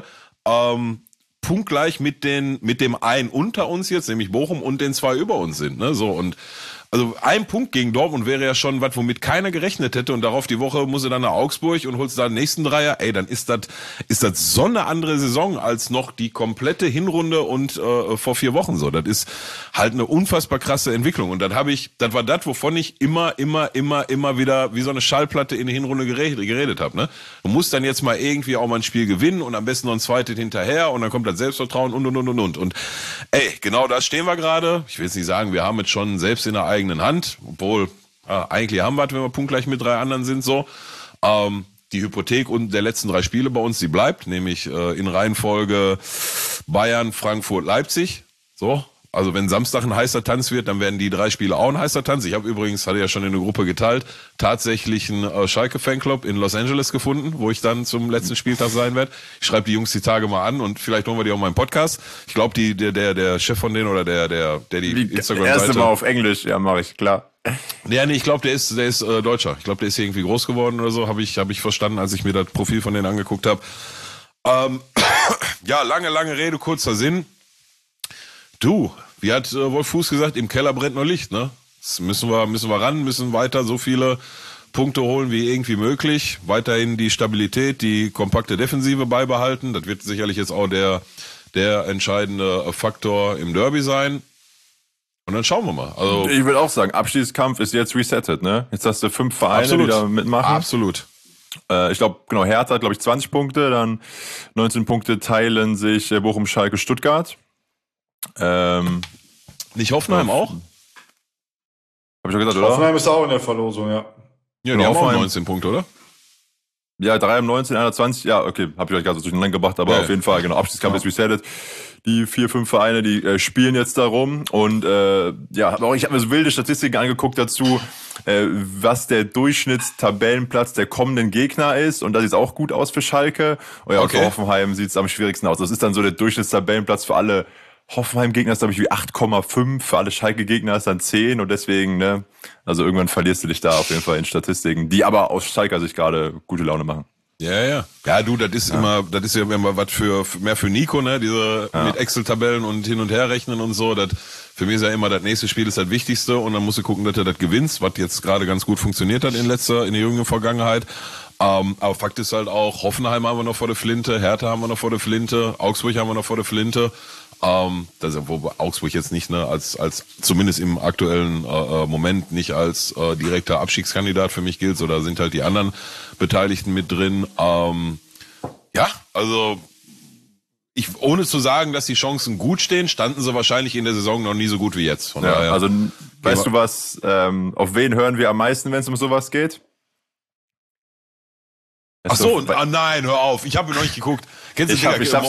punktgleich mit dem einen unter uns jetzt, nämlich Bochum, und den 2 über uns sind, ne? So, und also ein Punkt gegen Dortmund wäre ja schon was, womit keiner gerechnet hätte, und darauf die Woche muss er dann nach Augsburg und holst da den nächsten Dreier. Ey, dann ist das so eine andere Saison als noch die komplette Hinrunde und vor 4 Wochen so. Das ist halt eine unfassbar krasse Entwicklung, und das war das, wovon ich immer wieder wie so eine Schallplatte in der Hinrunde geredet habe, ne? Du musst dann jetzt mal irgendwie auch mal ein Spiel gewinnen und am besten noch ein zweites hinterher, und dann kommt das Selbstvertrauen und. Und ey, genau das stehen wir gerade. Ich will jetzt nicht sagen, wir haben es schon selbst in der eigenen Hand, obwohl eigentlich haben wir es, wenn wir punktgleich mit 3 anderen sind, so. Die Hypothek und der letzten 3 Spiele bei uns, die bleibt, nämlich in Reihenfolge Bayern, Frankfurt, Leipzig. So, Also wenn Samstag ein heißer Tanz wird, dann werden die 3 Spiele auch ein heißer Tanz. Ich habe übrigens, hatte ja schon in der Gruppe geteilt, tatsächlich einen Schalke-Fanclub in Los Angeles gefunden, wo ich dann zum letzten Spieltag sein werde. Ich schreibe die Jungs die Tage mal an und vielleicht holen wir die auch mal im Podcast. Ich glaube, der Chef von denen oder der die Instagram-Seite... Erste Mal auf Englisch, ja, mache ich, klar. Ja, nee, ich glaube, der ist Deutscher. Ich glaube, der ist hier irgendwie groß geworden oder so, habe ich verstanden, als ich mir das Profil von denen angeguckt habe. Ja, lange Rede, kurzer Sinn. Du, wie hat Wolf Fuß gesagt, im Keller brennt nur Licht, ne? Das müssen wir ran, müssen weiter so viele Punkte holen wie irgendwie möglich. Weiterhin die Stabilität, die kompakte Defensive beibehalten. Das wird sicherlich jetzt auch der entscheidende Faktor im Derby sein. Und dann schauen wir mal. Also, ich will auch sagen, Abstiegskampf ist jetzt resettet, ne? Jetzt hast du 5 Vereine, absolut, die da mitmachen. Absolut. Ich glaube, genau, Hertha hat, glaube ich, 20 Punkte, dann 19 Punkte teilen sich Bochum, Schalke, Stuttgart. Nicht Hoffenheim auch? Hab ich schon gesagt, oder? Hoffenheim ist auch in der Verlosung, ja. Ja, die haben auch 19 Punkte, oder? Ja, 3 am 19, 21, ja, okay, hab ich euch gerade so durcheinander gebracht, aber auf jeden Fall, genau, Abstiegskampf ist resettet. Die 4, 5 Vereine, die spielen jetzt darum und ja, aber ich habe mir so wilde Statistiken angeguckt dazu, was der Durchschnittstabellenplatz der kommenden Gegner ist und das sieht auch gut aus für Schalke. Und ja, Okay. für Hoffenheim sieht es am schwierigsten aus. Das ist dann so der Durchschnittstabellenplatz für alle Hoffenheim-Gegner ist, glaube ich, wie 8,5, für alle Schalke-Gegner ist dann 10 und deswegen, ne, also irgendwann verlierst du dich da auf jeden Fall in Statistiken, die aber aus Schalker Sicht gerade gute Laune machen. Ja. Ja, du, das ist ja immer was mehr für Nico, ne, diese mit Excel-Tabellen und hin und her rechnen und so, das für mich ist ja immer das nächste Spiel ist das Wichtigste und dann musst du gucken, dass du das gewinnst, was jetzt gerade ganz gut funktioniert hat in der jüngeren Vergangenheit. Aber Fakt ist halt auch, Hoffenheim haben wir noch vor der Flinte, Hertha haben wir noch vor der Flinte, Augsburg haben wir noch vor der Flinte. Das ist, wo Augsburg jetzt nicht, ne, als zumindest im aktuellen Moment nicht als direkter Abstiegskandidat für mich gilt, oder sind halt die anderen Beteiligten mit drin. Ja, also ohne zu sagen, dass die Chancen gut stehen, standen sie wahrscheinlich in der Saison noch nie so gut wie jetzt. Von daher, also weißt du was, auf wen hören wir am meisten, wenn es um sowas geht? Ach so, nein, hör auf, ich habe noch nicht geguckt. Kennst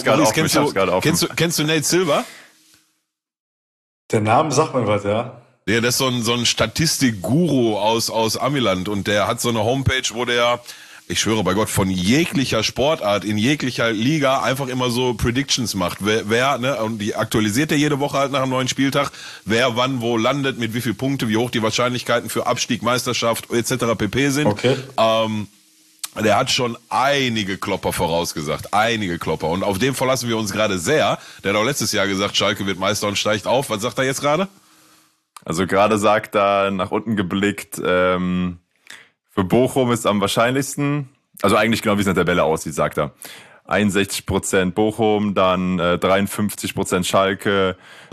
du Nate Silver? Der Name sagt mir was, ja. Ja, das ist so ein Statistik-Guru aus Amiland und der hat so eine Homepage, wo der, ich schwöre bei Gott, von jeglicher Sportart, in jeglicher Liga einfach immer so Predictions macht. Wer, ne, und die aktualisiert er jede Woche halt nach einem neuen Spieltag, wer wann wo landet, mit wie viel Punkte, wie hoch die Wahrscheinlichkeiten für Abstieg, Meisterschaft etc. pp. Sind. Okay. Der hat schon einige Klopper vorausgesagt. Einige Klopper. Und auf dem verlassen wir uns gerade sehr. Der hat auch letztes Jahr gesagt, Schalke wird Meister und steigt auf. Was sagt er jetzt gerade? Also gerade sagt er, nach unten geblickt, für Bochum ist am wahrscheinlichsten, also eigentlich genau wie es in der Tabelle aussieht, sagt er. 61% Bochum, dann 53% Schalke,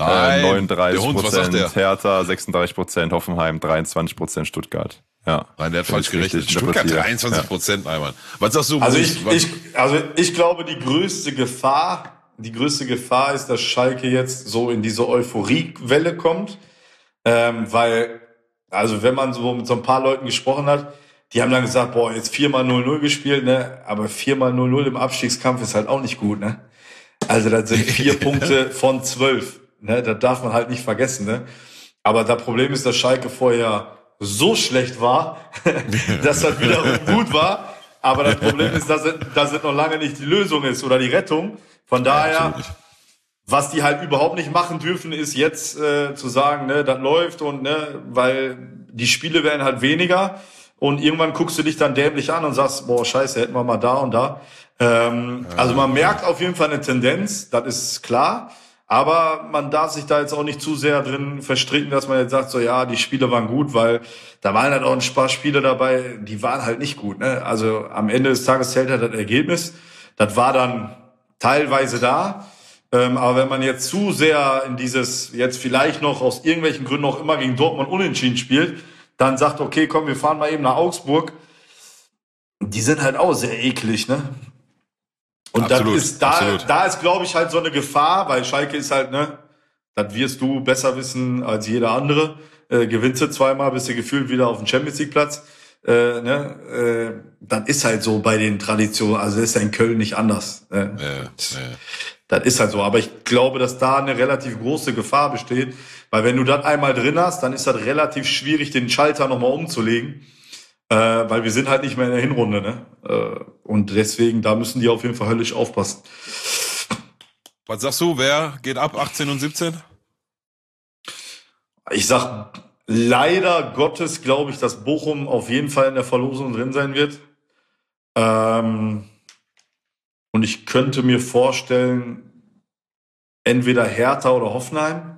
39% Hertha, 36% Hoffenheim, 23% Stuttgart. Ja. Nein, der hat falsch gerechnet. Stuttgart 23%, einmal. Was sagst du? Also ich glaube, die größte Gefahr ist, dass Schalke jetzt so in diese Euphoriewelle kommt, weil, also wenn man so mit so ein paar Leuten gesprochen hat, die haben dann gesagt, boah, jetzt 4x0-0 gespielt, ne, aber 4x0-0 im Abstiegskampf ist halt auch nicht gut, ne. Also das sind 4 Punkte von 12, ne, das darf man halt nicht vergessen, ne. Aber das Problem ist, dass Schalke vorher so schlecht war, dass das wiederum gut war. Aber das Problem ist, dass es noch lange nicht die Lösung ist oder die Rettung. Von daher, was die halt überhaupt nicht machen dürfen, ist jetzt zu sagen, ne, das läuft und ne, weil die Spiele werden halt weniger und irgendwann guckst du dich dann dämlich an und sagst, boah, scheiße, hätten wir mal da und da. Also man merkt auf jeden Fall eine Tendenz, das ist klar. Aber man darf sich da jetzt auch nicht zu sehr drin verstricken, dass man jetzt sagt, so ja, die Spiele waren gut, weil da waren halt auch ein paar Spiele dabei, die waren halt nicht gut. Ne? Also am Ende des Tages zählt halt das Ergebnis. Das war dann teilweise da. Aber wenn man jetzt zu sehr in dieses, jetzt vielleicht noch aus irgendwelchen Gründen auch immer gegen Dortmund unentschieden spielt, dann sagt, okay, komm, wir fahren mal eben nach Augsburg. Die sind halt auch sehr eklig, ne? Und absolut, da ist, glaube ich, halt so eine Gefahr, weil Schalke ist halt, ne, das wirst du besser wissen als jeder andere. Gewinnst du zweimal, bist du gefühlt wieder auf dem Champions-League-Platz. Das ist halt so bei den Traditionen, also das ist ja in Köln nicht anders. Das ist halt so. Aber ich glaube, dass da eine relativ große Gefahr besteht, weil wenn du das einmal drin hast, dann ist das relativ schwierig, den Schalter nochmal umzulegen, weil wir sind halt nicht mehr in der Hinrunde, ne? Und deswegen, da müssen die auf jeden Fall höllisch aufpassen. Was sagst du, wer geht ab 18 und 17? Ich sag, leider Gottes glaube ich, dass Bochum auf jeden Fall in der Verlosung drin sein wird. Und ich könnte mir vorstellen, entweder Hertha oder Hoffenheim.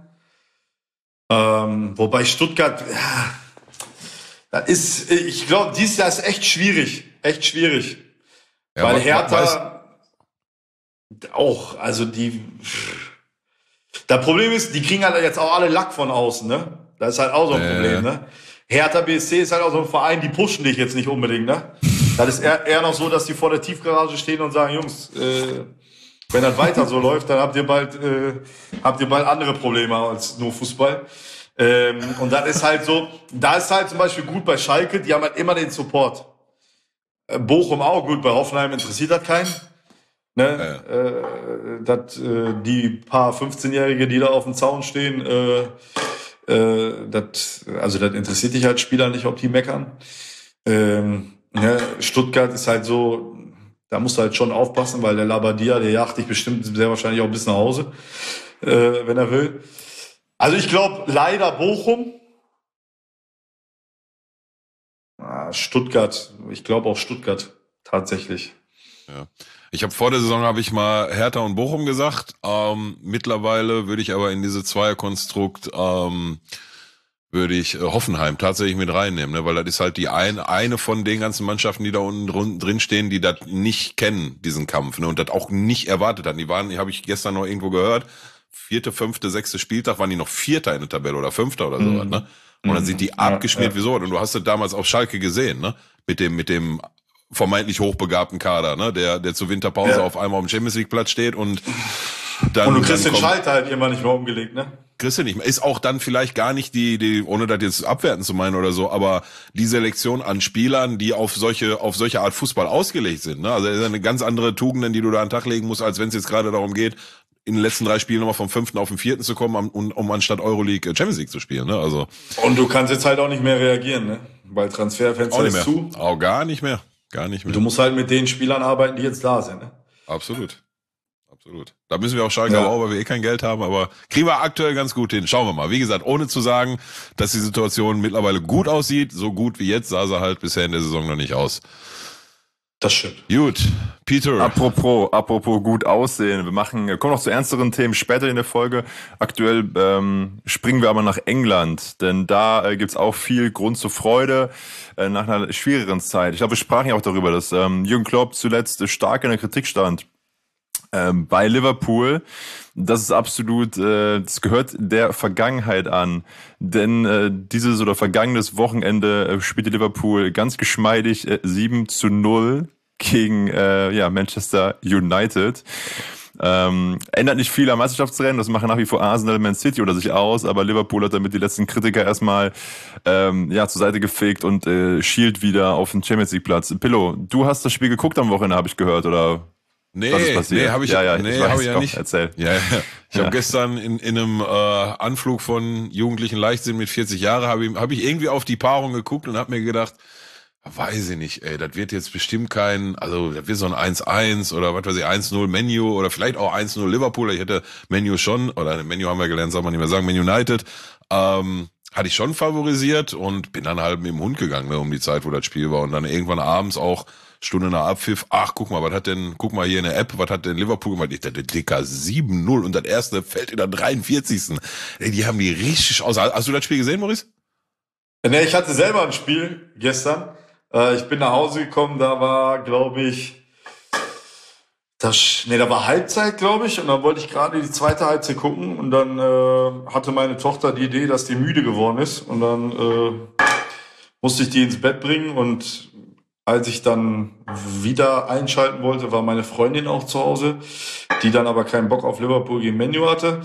Wobei Stuttgart, ja, das ist, ich glaube, dieses Jahr ist echt schwierig. Echt schwierig. Ja, weil Hertha auch, also das Problem ist, die kriegen halt jetzt auch alle Lack von außen, ne? Das ist halt auch so ein Problem, ne? Hertha BSC ist halt auch so ein Verein, die pushen dich jetzt nicht unbedingt, ne? Das ist eher noch so, dass die vor der Tiefgarage stehen und sagen, Jungs, wenn das weiter so läuft, dann habt ihr bald andere Probleme als nur Fußball. Und das ist halt so, da ist halt zum Beispiel gut bei Schalke, die haben halt immer den Support. Bochum auch gut, bei Hoffenheim interessiert das keinen. Ne? Die paar 15-Jährige, die da auf dem Zaun stehen, das interessiert dich als Spieler nicht, ob die meckern. Stuttgart ist halt so, da musst du halt schon aufpassen, weil der Labadia, der jagt dich bestimmt sehr wahrscheinlich auch bis nach Hause, wenn er will. Also ich glaube leider Bochum. Stuttgart, ich glaube auch Stuttgart, tatsächlich. Ja. Ich habe vor der Saison mal Hertha und Bochum gesagt. Mittlerweile würde ich aber in diese Zweierkonstrukt würde ich Hoffenheim tatsächlich mit reinnehmen, ne? Weil das ist halt die eine von den ganzen Mannschaften, die da unten drin stehen, die das nicht kennen, diesen Kampf, ne? Und das auch nicht erwartet hatten. Die waren, habe ich gestern noch irgendwo gehört, 4., 5., 6. Spieltag waren die noch 4. in der Tabelle oder 5. oder so, ne? Und dann sind die abgeschmiert wie so. Und du hast das damals auf Schalke gesehen, ne? Mit dem vermeintlich hochbegabten Kader, ne? Der zur Winterpause auf einmal auf dem Champions League Platz steht und dann. Und du kriegst den Schalter halt immer nicht mehr umgelegt, ne? Kriegst du nicht mehr. Ist auch dann vielleicht gar nicht die, ohne das jetzt abwerten zu meinen oder so, aber die Selektion an Spielern, die auf solche Art Fußball ausgelegt sind, ne? Also das ist eine ganz andere Tugenden, die du da an den Tag legen musst, als wenn es jetzt gerade darum geht, in den letzten 3 Spielen nochmal vom 5. auf den 4. zu kommen, um anstatt Euroleague Champions League zu spielen, ne? Also. Und du kannst jetzt halt auch nicht mehr reagieren, ne? Weil Transferfenster ist zu. Auch gar nicht mehr. Gar nicht mehr. Du musst halt mit den Spielern arbeiten, die jetzt da sind, ne? Absolut. Da müssen wir auch Schalke auch, weil wir kein Geld haben, aber kriegen wir aktuell ganz gut hin. Schauen wir mal. Wie gesagt, ohne zu sagen, dass die Situation mittlerweile gut aussieht, so gut wie jetzt sah sie halt bisher in der Saison noch nicht aus. Das stimmt. Gut, Peter. Apropos gut aussehen. Wir kommen noch zu ernsteren Themen später in der Folge. Aktuell springen wir aber nach England, denn da gibt's auch viel Grund zur Freude nach einer schwierigeren Zeit. Ich glaube, wir sprachen ja auch darüber, dass Jürgen Klopp zuletzt stark in der Kritik stand bei Liverpool. Das ist absolut, das gehört der Vergangenheit an, denn dieses oder vergangenes Wochenende spielte Liverpool ganz geschmeidig 7-0 gegen Manchester United. Ändert nicht viel am Meisterschaftsrennen, das machen nach wie vor Arsenal, Man City oder sich aus, aber Liverpool hat damit die letzten Kritiker erstmal zur Seite gefegt und schielt wieder auf den Champions League Platz. Pillow, du hast das Spiel geguckt am Wochenende, habe ich gehört, oder? Nee, habe ich ja nicht. Erzähl. Ja. Ich habe gestern in einem Anflug von jugendlichen Leichtsinn mit 40 Jahren habe ich irgendwie auf die Paarung geguckt und habe mir gedacht, weiß ich nicht, ey, das wird jetzt bestimmt das wird so ein 1-1 oder was weiß ich, 1-0 Menu oder vielleicht auch 1-0 Liverpool. Ich hätte Menu schon, oder Menu haben wir gelernt, soll man nicht mehr sagen, Man United, hatte ich schon favorisiert und bin dann halt mit dem Hund gegangen, ne, um die Zeit, wo das Spiel war und dann irgendwann abends auch Stunde nach Abpfiff, guck mal hier in der App, was hat denn Liverpool gemacht? Ich dachte, Dicker, 7-0 und das erste fällt in der 43. Die haben die richtig aus. Hast du das Spiel gesehen, Maurice? Ne, ich hatte selber ein Spiel gestern. Ich bin nach Hause gekommen, da war, glaube ich, da war Halbzeit, glaube ich, und dann wollte ich gerade die zweite Halbzeit gucken und dann hatte meine Tochter die Idee, dass die müde geworden ist und dann musste ich die ins Bett bringen und als ich dann wieder einschalten wollte, war meine Freundin auch zu Hause, die dann aber keinen Bock auf Liverpool gegen Man U hatte.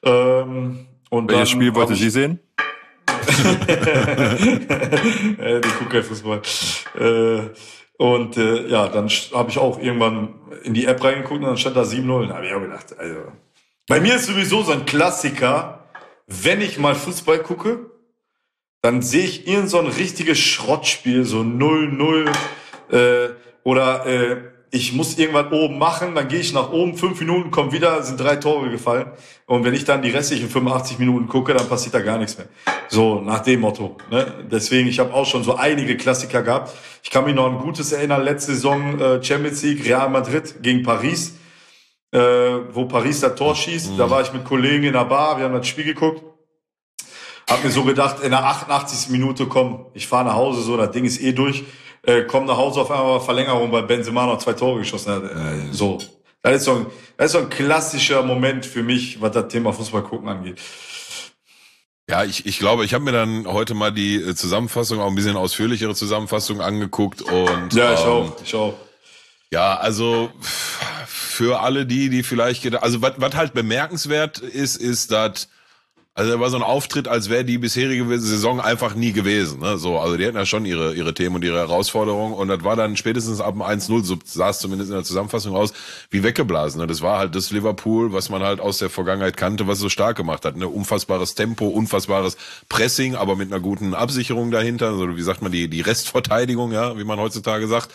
Welches Spiel wollte sie sehen? Die guckt kein Fußball. Und dann habe ich auch irgendwann in die App reingeguckt und dann stand da 7-0. Da habe ich auch gedacht, also bei mir ist sowieso so ein Klassiker, wenn ich mal Fußball gucke, dann sehe ich irgend so ein richtiges Schrottspiel, so 0-0 oder ich muss irgendwas oben machen, dann gehe ich nach oben, 5 Minuten, komme wieder, sind 3 Tore gefallen. Und wenn ich dann die restlichen 85 Minuten gucke, dann passiert da gar nichts mehr. So, nach dem Motto. Ne? Deswegen, ich habe auch schon so einige Klassiker gehabt. Ich kann mich noch an ein Gutes erinnern, letzte Saison Champions League, Real Madrid gegen Paris, wo Paris das Tor schießt. Da war ich mit Kollegen in der Bar, wir haben das Spiel geguckt. Hab mir so gedacht, in der 88. Minute, komm, ich fahre nach Hause, so, das Ding ist eh durch. Komm nach Hause, auf einmal Verlängerung, weil Benzema noch 2 Tore geschossen hat. So. Das ist so ein klassischer Moment für mich, was das Thema Fußball gucken angeht. Ja, ich glaube, ich habe mir dann heute mal die Zusammenfassung, auch ein bisschen ausführlichere Zusammenfassung angeguckt und ja, ich auch. Ja, also für alle die vielleicht also was halt bemerkenswert ist, dass also da war so ein Auftritt, als wäre die bisherige Saison einfach nie gewesen. Ne? So, also die hatten ja schon ihre Themen und ihre Herausforderungen und das war dann spätestens ab dem 1-0, so sah es zumindest in der Zusammenfassung aus, wie weggeblasen. Ne? Das war halt das Liverpool, was man halt aus der Vergangenheit kannte, was es so stark gemacht hat. Ne? Unfassbares Tempo, unfassbares Pressing, aber mit einer guten Absicherung dahinter. Also wie sagt man, die Restverteidigung, ja, wie man heutzutage sagt.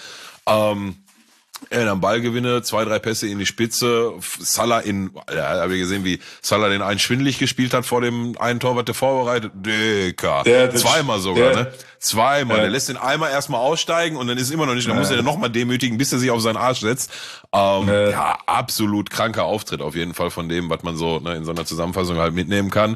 Dann Ballgewinne, 2, 3 Pässe in die Spitze, Salah habe ich gesehen, wie Salah den einen schwindelig gespielt hat vor dem einen Tor, was der vorbereitet. Dicker. Zweimal sogar, ne? Zweimal. Der lässt den einmal erstmal aussteigen und dann ist immer noch nicht, dann muss er den nochmal demütigen, bis er sich auf seinen Arsch setzt. Ja, absolut kranker Auftritt auf jeden Fall von dem, was man so in so einer Zusammenfassung halt mitnehmen kann.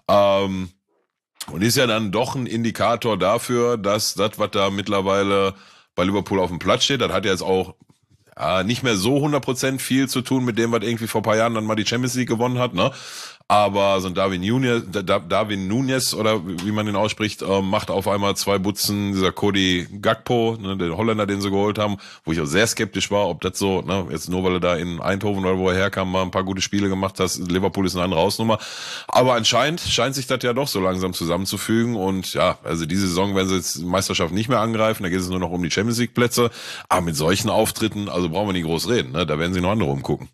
Und ist ja dann doch ein Indikator dafür, dass das, was da mittlerweile bei Liverpool auf dem Platz steht, das hat ja jetzt auch nicht mehr so 100% viel zu tun mit dem, was irgendwie vor ein paar Jahren dann mal die Champions League gewonnen hat, ne? Aber so ein Darwin Núñez oder wie man den ausspricht, macht auf einmal 2 Butzen, dieser Cody Gakpo, ne, der Holländer, den sie geholt haben, wo ich auch sehr skeptisch war, ob das so, ne, jetzt nur weil er da in Eindhoven oder wo er herkam, mal ein paar gute Spiele gemacht hat, Liverpool ist eine andere Hausnummer. Aber anscheinend scheint sich das ja doch so langsam zusammenzufügen und ja, also diese Saison werden sie jetzt die Meisterschaft nicht mehr angreifen, da geht es nur noch um die Champions League Plätze, aber mit solchen Auftritten, also brauchen wir nicht groß reden, ne, da werden sie noch andere umgucken.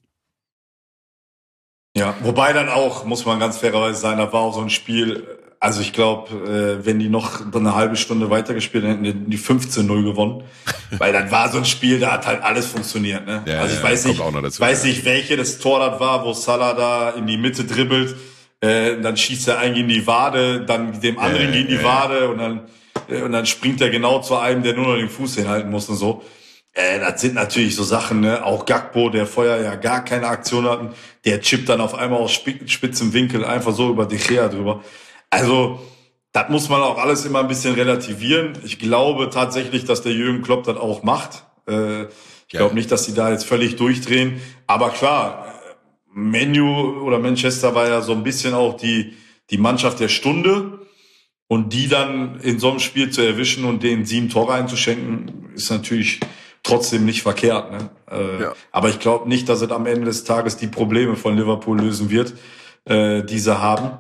Ja, wobei dann auch, muss man ganz fairerweise sagen, da war auch so ein Spiel, also ich glaube, wenn die noch eine halbe Stunde weitergespielt hätten, die 15-0 gewonnen. Weil dann war so ein Spiel, da hat halt alles funktioniert. Ne? Ja, also ich weiß nicht, welche das Tor das war, wo Salah da in die Mitte dribbelt, dann schießt er einen gegen die Wade, dann dem anderen gegen die Wade und dann springt er genau zu einem, der nur noch den Fuß hinhalten muss und so. Das sind natürlich so Sachen, ne? Auch Gakpo, der vorher ja gar keine Aktion hatten, der chippt dann auf einmal aus spitzem Winkel einfach so über De Gea drüber. Also, das muss man auch alles immer ein bisschen relativieren. Ich glaube tatsächlich, dass der Jürgen Klopp das auch macht. Ich glaube nicht, dass sie da jetzt völlig durchdrehen. Aber klar, Man U oder Manchester war ja so ein bisschen auch die Mannschaft der Stunde. Und die dann in so einem Spiel zu erwischen und denen 7 Tore einzuschenken, ist natürlich trotzdem nicht verkehrt. Ne? Aber ich glaube nicht, dass es am Ende des Tages die Probleme von Liverpool lösen wird, die sie haben.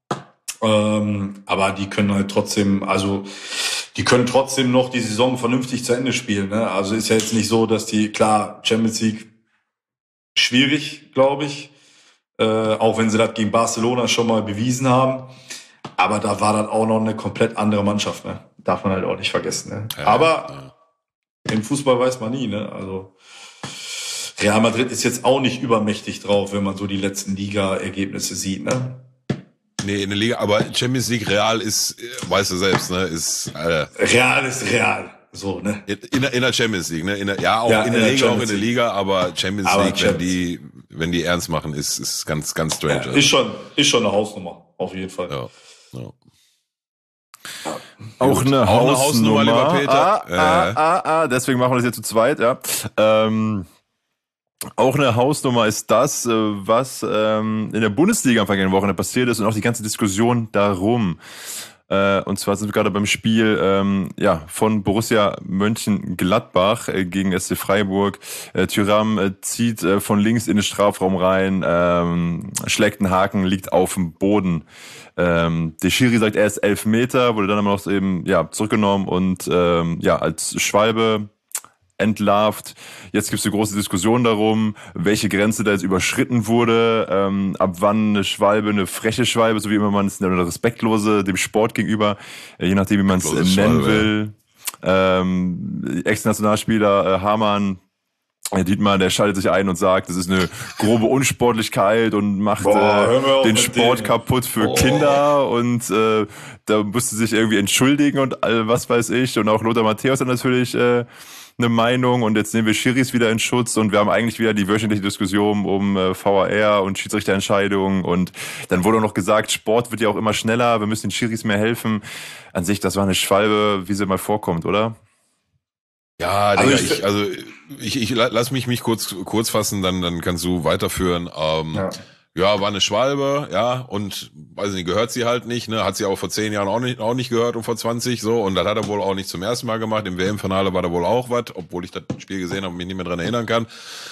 Aber die können halt trotzdem, noch die Saison vernünftig zu Ende spielen. Ne? Also ist ja jetzt nicht so, dass klar, Champions League schwierig, glaube ich. Auch wenn sie das gegen Barcelona schon mal bewiesen haben. Aber da war dann auch noch eine komplett andere Mannschaft. Ne? Darf man halt auch nicht vergessen. Ne? Aber im Fußball weiß man nie, ne? Also Real Madrid ist jetzt auch nicht übermächtig drauf, wenn man so die letzten Liga-Ergebnisse sieht, ne? Nee, in der Liga, aber Champions League Real ist, weißt du selbst, ne, Real ist Real, so, ne? In der Champions League, ne? In der Regel auch in der Liga, aber Champions League, wenn die ernst machen, ist ganz, ganz strange. Ist schon eine Hausnummer, auf jeden Fall. Ja. Auch eine Hausnummer, lieber Peter. Deswegen machen wir das jetzt zu zweit, ja. Auch eine Hausnummer ist das, was in der Bundesliga am vergangenen Wochenende passiert ist und auch die ganze Diskussion darum. Und zwar sind wir gerade beim Spiel von Borussia Mönchengladbach gegen SC Freiburg. Thuram zieht von links in den Strafraum rein, schlägt einen Haken, liegt auf dem Boden. Der Schiri sagt, er ist 11 Meter, wurde dann aber noch eben zurückgenommen und als Schwalbe entlarvt. Jetzt gibt es eine große Diskussion darum, welche Grenze da jetzt überschritten wurde, ab wann eine Schwalbe eine freche Schwalbe, so wie immer man es nennt, oder respektlose dem Sport gegenüber, je nachdem wie man es nennen will. Ex-Nationalspieler Hamann, Dietmar, der schaltet sich ein und sagt, das ist eine grobe Unsportlichkeit und macht den Sport kaputt für Kinder und da musste sich irgendwie entschuldigen und was weiß ich. Und auch Lothar Matthäus hat natürlich eine Meinung und jetzt nehmen wir Schiris wieder in Schutz und wir haben eigentlich wieder die wöchentliche Diskussion um VAR und Schiedsrichterentscheidungen und dann wurde auch noch gesagt, Sport wird ja auch immer schneller, wir müssen den Schiris mehr helfen. An sich, das war eine Schwalbe, wie sie mal vorkommt, oder? Ja, ich lass mich kurz fassen, dann kannst du weiterführen. Ja, war eine Schwalbe, ja, und weiß nicht, gehört sie halt nicht, ne, hat sie auch vor 10 Jahren auch nicht gehört und vor 20 so, und das hat er wohl auch nicht zum ersten Mal gemacht. Im WM-Finale war da wohl auch was, obwohl ich das Spiel gesehen habe und mich nicht mehr dran erinnern kann.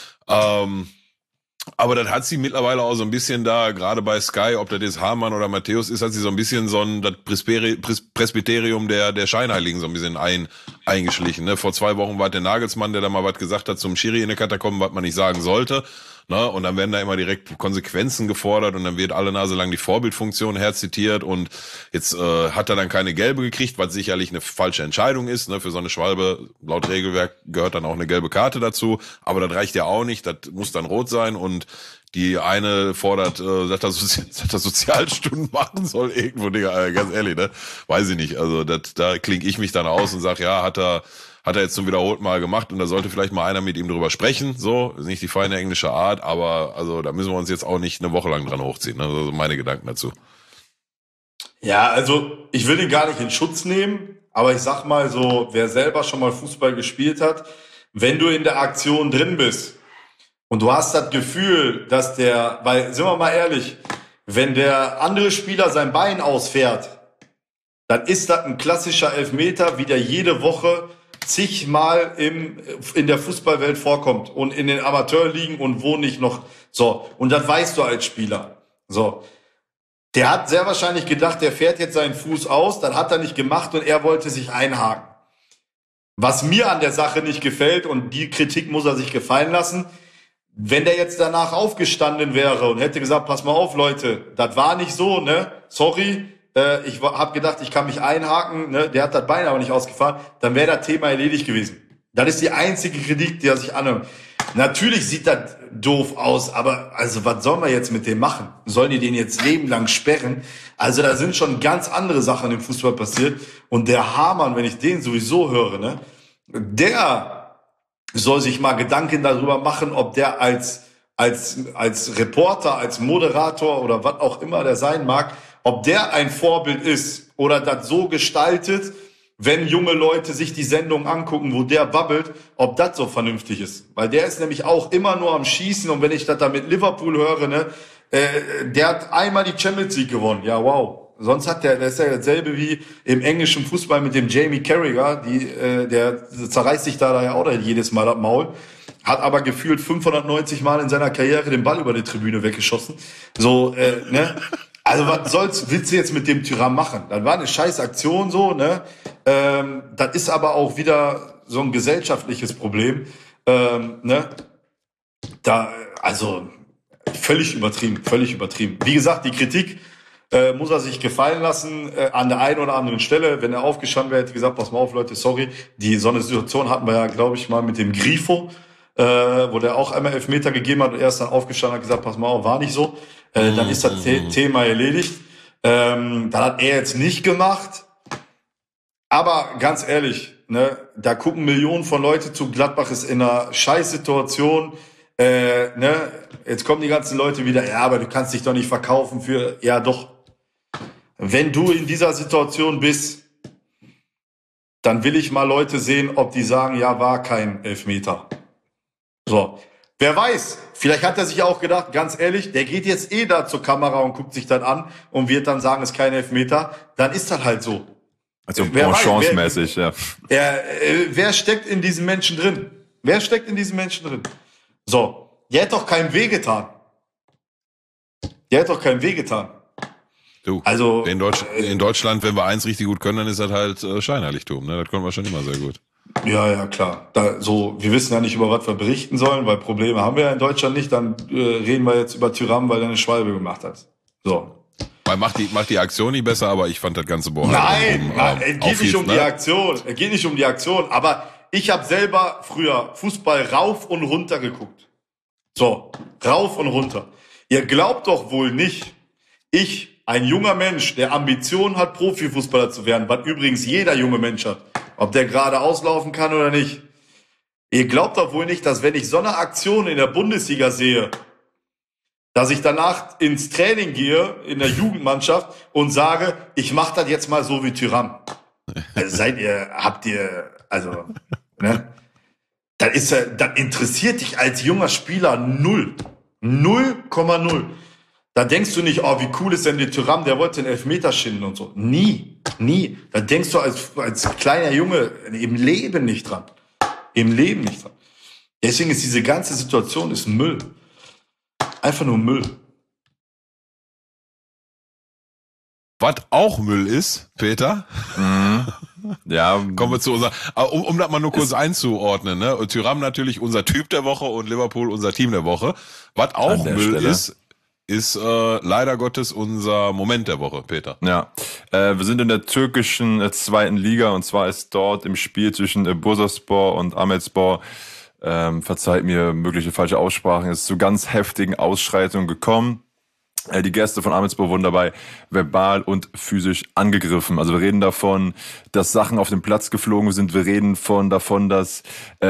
Aber das hat sie mittlerweile auch so ein bisschen da, gerade bei Sky, ob das jetzt Hamann oder Matthäus ist, hat sie so ein bisschen das Presbyterium der Scheinheiligen so ein bisschen eingeschlichen. Ne? Vor 2 Wochen war der Nagelsmann, der da mal was gesagt hat zum Schiri in der Katakomben, was man nicht sagen sollte. Ne? Und dann werden da immer direkt Konsequenzen gefordert und dann wird alle Nase lang die Vorbildfunktion herzitiert und jetzt hat er dann keine gelbe gekriegt, was sicherlich eine falsche Entscheidung ist. Ne? Für so eine Schwalbe, laut Regelwerk, gehört dann auch eine gelbe Karte dazu, aber das reicht ja auch nicht, das muss dann rot sein und die eine fordert, dass er Sozialstunden machen soll irgendwo, Digga, ganz ehrlich, ne? Weiß ich nicht, also da klinke ich mich dann aus und sag, ja, hat er jetzt zum wiederholten Mal gemacht und da sollte vielleicht mal einer mit ihm drüber sprechen, so, ist nicht die feine englische Art, aber also da müssen wir uns jetzt auch nicht eine Woche lang dran hochziehen, ne? Also meine Gedanken dazu. Ja, also ich will ihn gar nicht in Schutz nehmen, aber ich sag mal so, wer selber schon mal Fußball gespielt hat, wenn du in der Aktion drin bist und du hast das Gefühl, dass weil, sind wir mal ehrlich, wenn der andere Spieler sein Bein ausfährt, dann ist das ein klassischer Elfmeter, wie der jede Woche zigmal in der Fußballwelt vorkommt und in den Amateurligen und wo nicht noch. So, und das weißt du als Spieler. So, der hat sehr wahrscheinlich gedacht, der fährt jetzt seinen Fuß aus, dann hat er nicht gemacht und er wollte sich einhaken. Was mir an der Sache nicht gefällt, und die Kritik muss er sich gefallen lassen, wenn der jetzt danach aufgestanden wäre und hätte gesagt, pass mal auf, Leute, das war nicht so, ne? Sorry, ich habe gedacht, ich kann mich einhaken, ne? Der hat das Bein aber nicht ausgefahren, dann wäre das Thema erledigt gewesen. Das ist die einzige Kritik, die er sich annimmt. Natürlich sieht das doof aus, aber also was sollen wir jetzt mit dem machen? Sollen die den jetzt lebenlang sperren? Also da sind schon ganz andere Sachen im Fußball passiert. Und der Hamann, wenn ich den sowieso höre, ne, der soll sich mal Gedanken darüber machen, ob der als Reporter, als Moderator oder was auch immer der sein mag, ob der ein Vorbild ist oder das so gestaltet, wenn junge Leute sich die Sendung angucken, wo der babbelt, ob das so vernünftig ist. Weil der ist nämlich auch immer nur am Schießen und wenn ich das da mit Liverpool höre, ne, der hat einmal die Champions League gewonnen. Ja, wow. Sonst der ist ja dasselbe wie im englischen Fußball mit dem Jamie Carragher, der zerreißt sich da ja auch jedes Mal das Maul, hat aber gefühlt 590 Mal in seiner Karriere den Ball über die Tribüne weggeschossen. So, ne? Also was willst du jetzt mit dem Tyrann machen? Das war eine scheiß Aktion so, ne? Das ist aber auch wieder so ein gesellschaftliches Problem, ne? Also völlig übertrieben. Wie gesagt, die Kritik muss er sich gefallen lassen an der einen oder anderen Stelle. Wenn er aufgestanden wäre, hätte gesagt, pass mal auf, Leute, sorry. So eine Situation hatten wir ja, glaube ich, mal mit dem Grifo, wo der auch einmal Elfmeter gegeben hat und er ist dann aufgestanden und hat gesagt, pass mal auf, war nicht so. Dann ist das Thema erledigt. Dann hat er jetzt nicht gemacht. Aber ganz ehrlich, ne, da gucken Millionen von Leute zu. Gladbach ist in einer Scheißsituation. Ne, jetzt kommen die ganzen Leute wieder, ja, aber du kannst dich doch nicht verkaufen für, ja doch. Wenn du in dieser Situation bist, dann will ich mal Leute sehen, ob die sagen, ja, war kein Elfmeter. So, wer weiß, vielleicht hat er sich auch gedacht, ganz ehrlich, der geht jetzt da zur Kamera und guckt sich dann an und wird dann sagen, es ist kein Elfmeter, dann ist das halt so. Also Bonchance-mäßig, ja. Wer steckt in diesen Menschen drin? So, der hat doch keinem wehgetan. Du, also in Deutschland, wenn wir eins richtig gut können, dann ist das halt Scheinheiligtum. Ne? Das können wir schon immer sehr gut. Ja, klar. Wir wissen ja nicht, über was wir berichten sollen, weil Probleme haben wir ja in Deutschland nicht. Dann reden wir jetzt über Thuram, weil er eine Schwalbe gemacht hat. So. Weil macht die Aktion nicht besser, aber ich fand das ganze Boah. Nein, es geht nicht um die Aktion. Es geht nicht um die Aktion. Aber ich habe selber früher Fußball rauf und runter geguckt. So, rauf und runter. Ihr glaubt doch wohl nicht, ein junger Mensch, der Ambitionen hat, Profifußballer zu werden, was übrigens jeder junge Mensch hat, ob der gerade auslaufen kann oder nicht. Ihr glaubt doch wohl nicht, dass wenn ich so eine Aktion in der Bundesliga sehe, dass ich danach ins Training gehe in der Jugendmannschaft und sage, ich mache das jetzt mal so wie Thuram. Ne? Das interessiert dich als junger Spieler 0. 0,0. Da denkst du nicht, oh, wie cool ist denn der Thuram, der wollte den Elfmeter schinden und so. Nie. Da denkst du als kleiner Junge im Leben nicht dran. Deswegen ist diese ganze Situation Müll. Einfach nur Müll. Was auch Müll ist, Peter. Ja. Kommen wir zu um das mal nur kurz einzuordnen, ne? Und Thuram natürlich unser Typ der Woche und Liverpool unser Team der Woche. Was auch Müll ist leider Gottes unser Moment der Woche, Peter. Ja, wir sind in der türkischen zweiten Liga und zwar ist dort im Spiel zwischen Bursaspor und Ahmetspor, verzeiht mir mögliche falsche Aussprachen, ist zu ganz heftigen Ausschreitungen gekommen. Die Gäste von Ahmetspor wurden dabei verbal und physisch angegriffen. Also wir reden davon, dass Sachen auf den Platz geflogen sind. Wir reden davon, dass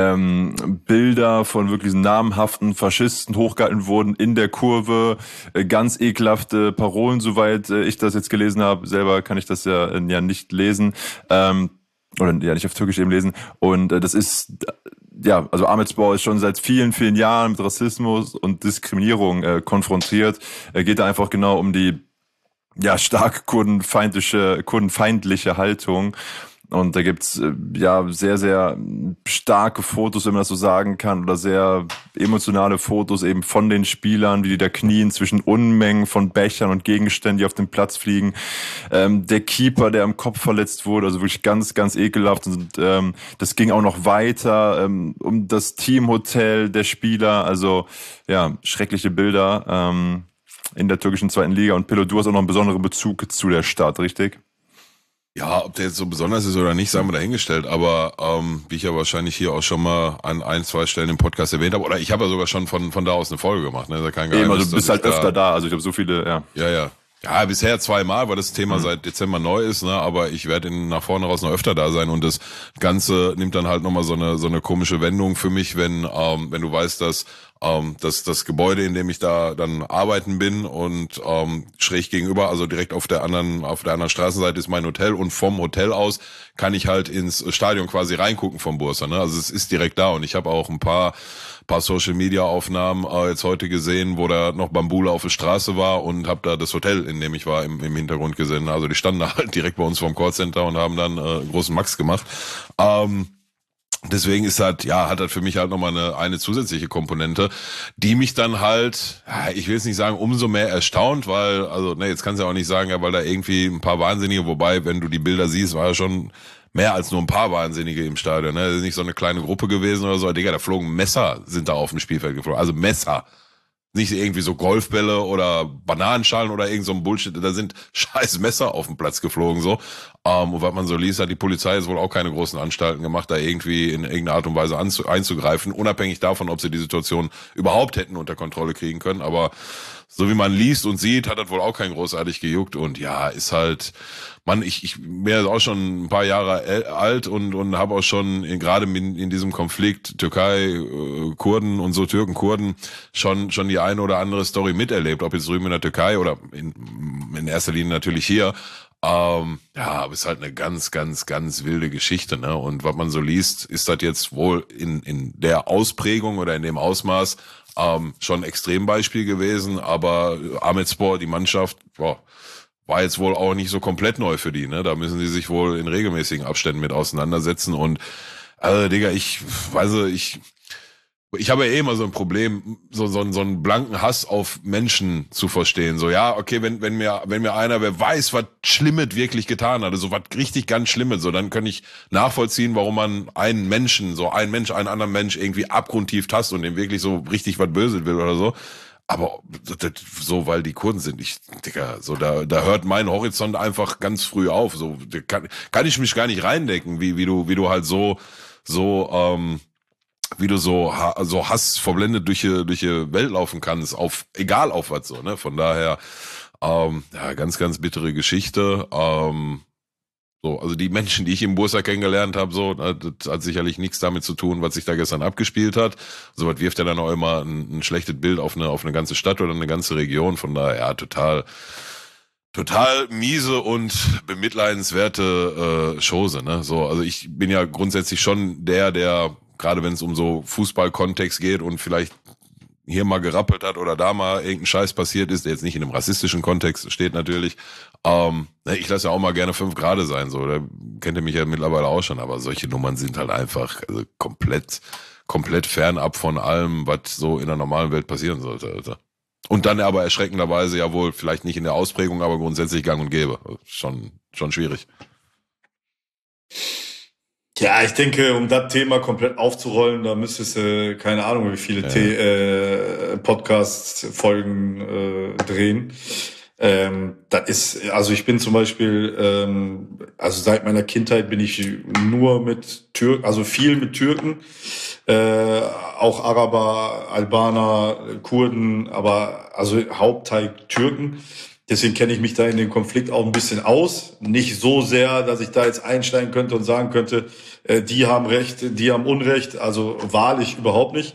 Bilder von wirklich namhaften Faschisten hochgehalten wurden in der Kurve. Ganz ekelhafte Parolen, soweit ich das jetzt gelesen habe. Selber kann ich das ja nicht lesen. Oder nicht auf Türkisch eben lesen. Und das ist... Ja, also Ahmetspor ist schon seit vielen, vielen Jahren mit Rassismus und Diskriminierung konfrontiert. Geht da einfach genau um die stark kurdenfeindliche Haltung. Und da gibt's sehr, sehr starke Fotos, wenn man das so sagen kann, oder sehr emotionale Fotos eben von den Spielern, wie die da knien zwischen Unmengen von Bechern und Gegenständen, die auf den Platz fliegen. Der Keeper, der am Kopf verletzt wurde, also wirklich ganz, ganz ekelhaft. Und das ging auch noch weiter um das Teamhotel der Spieler, also ja, schreckliche Bilder in der türkischen zweiten Liga. Und Pilot, du hast auch noch einen besonderen Bezug zu der Stadt, richtig? Ja, ob der jetzt so besonders ist oder nicht, sagen wir dahingestellt. Aber wie ich ja wahrscheinlich hier auch schon mal an 1-2 Stellen im Podcast erwähnt habe, oder ich habe ja sogar schon von da aus eine Folge gemacht. Ne? Das ist kein Geheimnis, also du bist halt öfter da. Also ich habe so viele, Ja, bisher 2-mal, weil das Thema seit Dezember neu ist, ne? Aber ich werde nach vorne raus noch öfter da sein und das Ganze nimmt dann halt nochmal so eine komische Wendung für mich, wenn du weißt, dass das Gebäude, in dem ich da dann arbeiten bin und schräg gegenüber, also direkt auf der anderen Straßenseite ist mein Hotel und vom Hotel aus kann ich halt ins Stadion quasi reingucken vom Bursa, ne? Also es ist direkt da und ich habe auch ein paar Social Media Aufnahmen jetzt heute gesehen, wo da noch Bambule auf der Straße war und habe da das Hotel, in dem ich war, im Hintergrund gesehen. Also die standen da halt direkt bei uns vorm Callcenter und haben dann großen Max gemacht. Deswegen ist hat das für mich halt nochmal eine zusätzliche Komponente, die mich dann halt, ich will jetzt nicht sagen, umso mehr erstaunt, weil, jetzt kannst du ja auch nicht sagen, ja, weil da irgendwie ein paar Wahnsinnige, wobei, wenn du die Bilder siehst, war ja schon mehr als nur ein paar Wahnsinnige im Stadion, ne? Das ist nicht so eine kleine Gruppe gewesen oder so, Digga, da flogen Messer, sind da auf dem Spielfeld geflogen, also Messer. Nicht irgendwie so Golfbälle oder Bananenschalen oder irgend so ein Bullshit, da sind scheiß Messer auf dem Platz geflogen, so. Und was man so liest, hat die Polizei jetzt wohl auch keine großen Anstalten gemacht, da irgendwie in irgendeiner Art und Weise einzugreifen, unabhängig davon, ob sie die Situation überhaupt hätten unter Kontrolle kriegen können, aber so wie man liest und sieht, hat das wohl auch kein großartig gejuckt und ja, ist halt, ich bin auch schon ein paar Jahre alt und habe auch schon gerade in diesem Konflikt Türkei, Kurden und so Türken-Kurden schon die eine oder andere Story miterlebt, ob jetzt drüben in der Türkei oder in erster Linie natürlich hier. Aber ist halt eine ganz, ganz, ganz wilde Geschichte, ne? Und was man so liest, ist das jetzt wohl in der Ausprägung oder in dem Ausmaß schon ein Extrembeispiel gewesen, aber Ahmetspor, die Mannschaft, war jetzt wohl auch nicht so komplett neu für die, ne? Da müssen sie sich wohl in regelmäßigen Abständen mit auseinandersetzen und, Digga, ich habe ja eh immer so ein Problem, so einen blanken Hass auf Menschen zu verstehen. So, ja, okay, wenn mir einer, wer weiß, was Schlimmes wirklich getan hat, so was richtig ganz Schlimmes, so, dann kann ich nachvollziehen, warum man einen anderen Mensch irgendwie abgrundtief hasst und dem wirklich so richtig was Böses will oder so. Aber so, weil die Kurden sind, Digga, so, da hört mein Horizont einfach ganz früh auf. So, kann ich mich gar nicht reindenken, wie du halt so, wie du so Hass verblendet durch die Welt laufen kannst, egal auf was so, ne? Von daher, ja, ganz, ganz bittere Geschichte. So, also die Menschen, die ich im Bursa kennengelernt habe, so, das hat sicherlich nichts damit zu tun, was sich da gestern abgespielt hat. So was wirft ja dann auch immer ein schlechtes Bild auf eine ganze Stadt oder eine ganze Region. Von daher, ja, total miese und bemitleidenswerte Chose, ne? So, also ich bin ja grundsätzlich schon der gerade wenn es um so Fußball-Kontext geht und vielleicht hier mal gerappelt hat oder da mal irgendein Scheiß passiert ist, der jetzt nicht in einem rassistischen Kontext steht natürlich. Ich lasse ja auch mal gerne 5 Grade sein, so, da kennt ihr mich ja mittlerweile auch schon, aber solche Nummern sind halt einfach also komplett fernab von allem, was so in der normalen Welt passieren sollte, Alter. Und dann aber erschreckenderweise ja wohl vielleicht nicht in der Ausprägung, aber grundsätzlich gang und gäbe. Schon schwierig. Ja, ich denke, um das Thema komplett aufzurollen, da müsstest du, keine Ahnung, wie viele Podcast-Folgen drehen. Das ist, also ich bin zum Beispiel, also seit meiner Kindheit bin ich nur mit viel mit Türken, auch Araber, Albaner, Kurden, aber also Hauptteil Türken. Deswegen kenne ich mich da in dem Konflikt auch ein bisschen aus. Nicht so sehr, dass ich da jetzt einsteigen könnte und sagen könnte, die haben Recht, die haben Unrecht. Also wahrlich überhaupt nicht.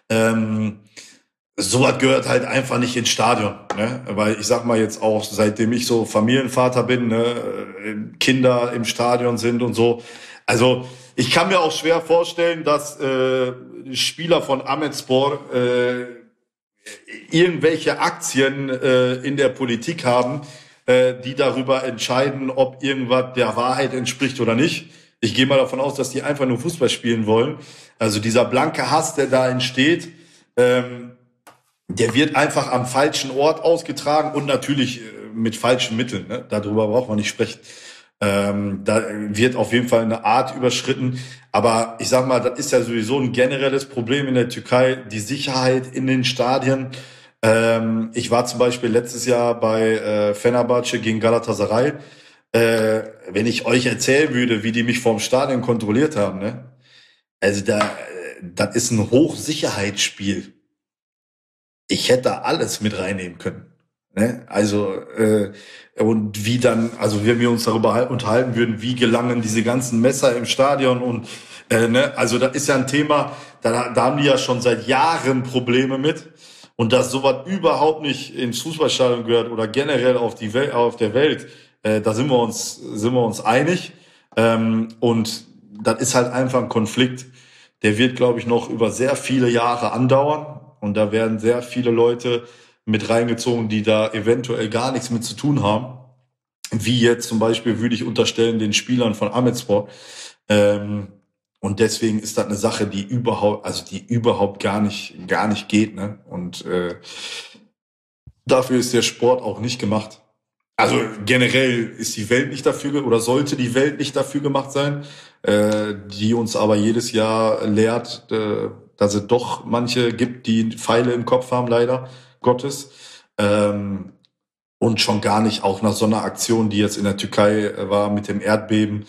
Sowas gehört halt einfach nicht ins Stadion, ne? Weil ich sag mal jetzt auch, seitdem ich so Familienvater bin, ne, Kinder im Stadion sind und so. Also ich kann mir auch schwer vorstellen, dass Spieler von Ahmedspor irgendwelche Aktien in der Politik haben, die darüber entscheiden, ob irgendwas der Wahrheit entspricht oder nicht. Ich gehe mal davon aus, dass die einfach nur Fußball spielen wollen. Also dieser blanke Hass, der da entsteht, der wird einfach am falschen Ort ausgetragen und natürlich mit falschen Mitteln, ne? Darüber braucht man nicht sprechen. Da wird auf jeden Fall eine Art überschritten. Aber ich sag mal, das ist ja sowieso ein generelles Problem in der Türkei, die Sicherheit in den Stadien. Ich war zum Beispiel letztes Jahr bei Fenerbahce gegen Galatasaray. Wenn ich euch erzählen würde, wie die mich vorm Stadion kontrolliert haben, ne? Also das ist ein Hochsicherheitsspiel. Ich hätte da alles mit reinnehmen können. Ne? Also, und wie dann, also wenn wir uns darüber unterhalten würden, wie gelangen diese ganzen Messer im Stadion und, ne? Also das ist ja ein Thema, da haben die ja schon seit Jahren Probleme mit. Und dass sowas überhaupt nicht ins Fußballstadion gehört oder generell auf der Welt, da sind wir uns einig. Und das ist halt einfach ein Konflikt, der wird, glaube ich, noch über sehr viele Jahre andauern. Und da werden sehr viele Leute mit reingezogen, die da eventuell gar nichts mit zu tun haben. Wie jetzt zum Beispiel würde ich unterstellen den Spielern von Ahmedspor. Und deswegen ist das eine Sache, die überhaupt gar nicht geht, ne? Und dafür ist der Sport auch nicht gemacht. Also generell ist die Welt nicht dafür oder sollte die Welt nicht dafür gemacht sein, die uns aber jedes Jahr lehrt, dass es doch manche gibt, die Pfeile im Kopf haben, leider Gottes. Und schon gar nicht auch nach so einer Aktion, die jetzt in der Türkei war mit dem Erdbeben,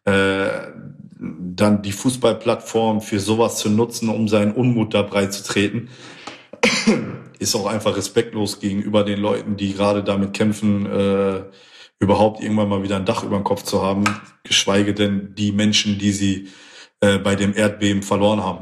dann die Fußballplattform für sowas zu nutzen, um seinen Unmut da breitzutreten, ist auch einfach respektlos gegenüber den Leuten, die gerade damit kämpfen, überhaupt irgendwann mal wieder ein Dach über dem Kopf zu haben, geschweige denn die Menschen, die sie bei dem Erdbeben verloren haben.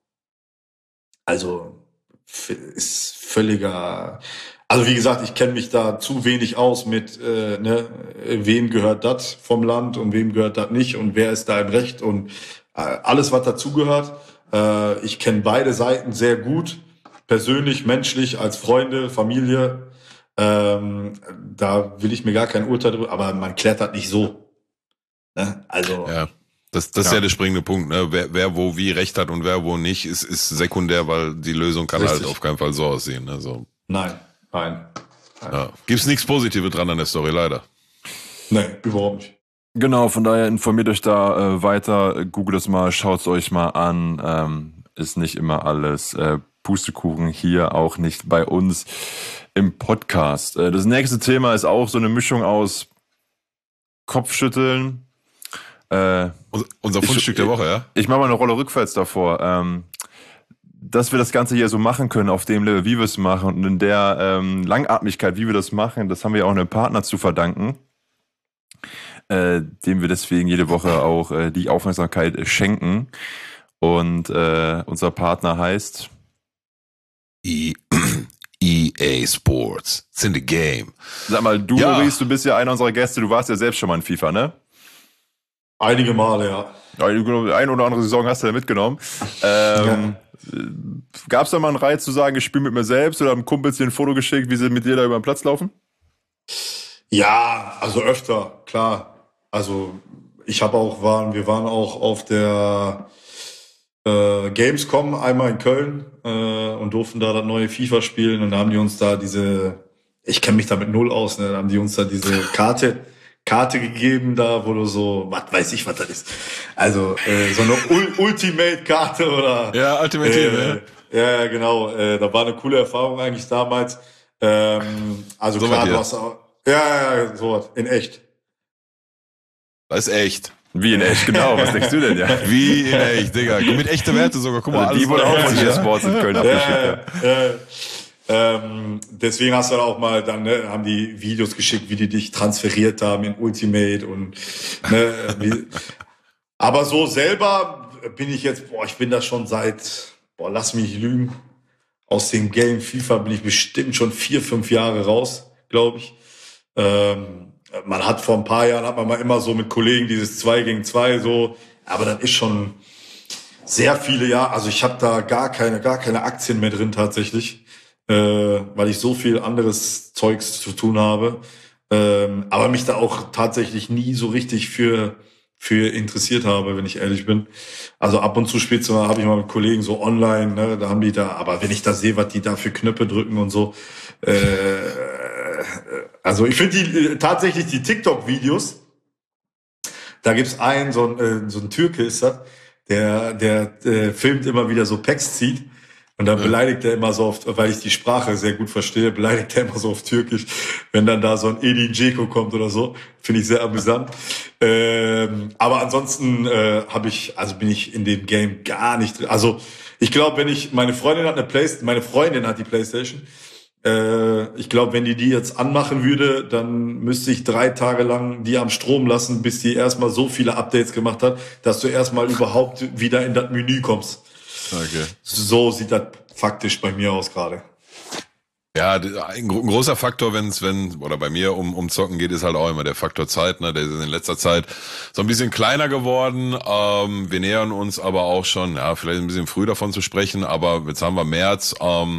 Also ist völliger... Also wie gesagt, ich kenne mich da zu wenig aus mit, wem gehört das vom Land und wem gehört das nicht und wer ist da im Recht und alles, was dazugehört. Ich kenne beide Seiten sehr gut, persönlich, menschlich, als Freunde, Familie. Da will ich mir gar kein Urteil drüber, aber man klärt das nicht so. Ne? Also ja. Das ist ja der springende Punkt, ne? Wer wo wie recht hat und wer wo nicht, ist sekundär, weil die Lösung kann halt auf keinen Fall so aussehen. Ne? So. Nein. Ja. Gibt's nichts Positives dran an der Story, leider. Nein, überhaupt nicht. Genau, von daher informiert euch da weiter, googelt es mal, schaut es euch mal an. Ist nicht immer alles Pustekuchen, hier auch nicht bei uns im Podcast. Das nächste Thema ist auch so eine Mischung aus Kopfschütteln. Unser Fundstück der Woche, ja? Ich mache mal eine Rolle rückwärts davor. Dass wir das Ganze hier so machen können, auf dem Level, wie wir es machen und in der Langatmigkeit, wie wir das machen, das haben wir auch einem Partner zu verdanken, dem wir deswegen jede Woche auch die Aufmerksamkeit schenken. Und unser Partner heißt EA Sports. It's in the game. Sag mal, Maurice, du bist ja einer unserer Gäste, du warst ja selbst schon mal in FIFA, ne? Einige Male, ja. Eine oder andere Saison hast du ja mitgenommen. Gab es da mal einen Reiz zu sagen, ich spiele mit mir selbst, oder haben Kumpels dir ein Foto geschickt, wie sie mit dir da über den Platz laufen? Ja, also öfter, klar. Also wir waren auch auf der Gamescom einmal in Köln und durften da das neue FIFA spielen, und da haben die uns da ich kenne mich da mit null aus, ne, da haben die uns da diese Karte gegeben, da wo du so, was weiß ich, was das ist. Also so eine Ultimate-Karte oder... Ja, Ultimate Team, ja, genau. Da war eine coole Erfahrung eigentlich damals. Also so klar, du hast auch... Ja, sowas, in echt. Das ist echt. Wie in echt, genau. Was denkst du denn, ja? Wie in echt, Digga. Mit echten Werte sogar. Guck mal, also die wurde auch von EA Sports in Köln abgeschickt. Deswegen hast du dann auch mal, dann haben die Videos geschickt, wie die dich transferiert haben in Ultimate und aber so selber bin ich jetzt, ich bin da schon seit, lass mich nicht lügen, aus dem Game FIFA bin ich bestimmt schon 4-5 Jahre raus, glaube ich. Man hat vor ein paar Jahren, mal immer so mit Kollegen dieses 2 gegen 2 so, aber das ist schon sehr viele Jahre, also ich habe da gar keine Aktien mehr drin tatsächlich, weil ich so viel anderes Zeugs zu tun habe, aber mich da auch tatsächlich nie so richtig für interessiert habe, wenn ich ehrlich bin. Also ab und zu habe ich mal mit Kollegen so online, ne, da haben die da, aber wenn ich da sehe, was die da für Knöpfe drücken und so, also ich finde tatsächlich die TikTok-Videos, da gibt's einen, so ein Türke ist das, der filmt immer wieder so Packs zieht und dann beleidigt er immer so oft, weil ich die Sprache sehr gut verstehe, beleidigt er immer so auf Türkisch, wenn dann da so ein Edin Dzeko kommt oder so, finde ich sehr amüsant. Aber ansonsten bin ich in dem Game gar nicht drin. Also ich glaube, meine Freundin hat die PlayStation. Ich glaube, wenn die jetzt anmachen würde, dann müsste ich 3 Tage lang die am Strom lassen, bis die erstmal so viele Updates gemacht hat, dass du erstmal überhaupt wieder in das Menü kommst. Okay. So sieht das faktisch bei mir aus gerade. Ja, ein großer Faktor, oder bei mir um Zocken geht, ist halt auch immer der Faktor Zeit, ne? Der ist in letzter Zeit so ein bisschen kleiner geworden. Wir nähern uns aber auch schon, vielleicht ein bisschen früh davon zu sprechen, aber jetzt haben wir März,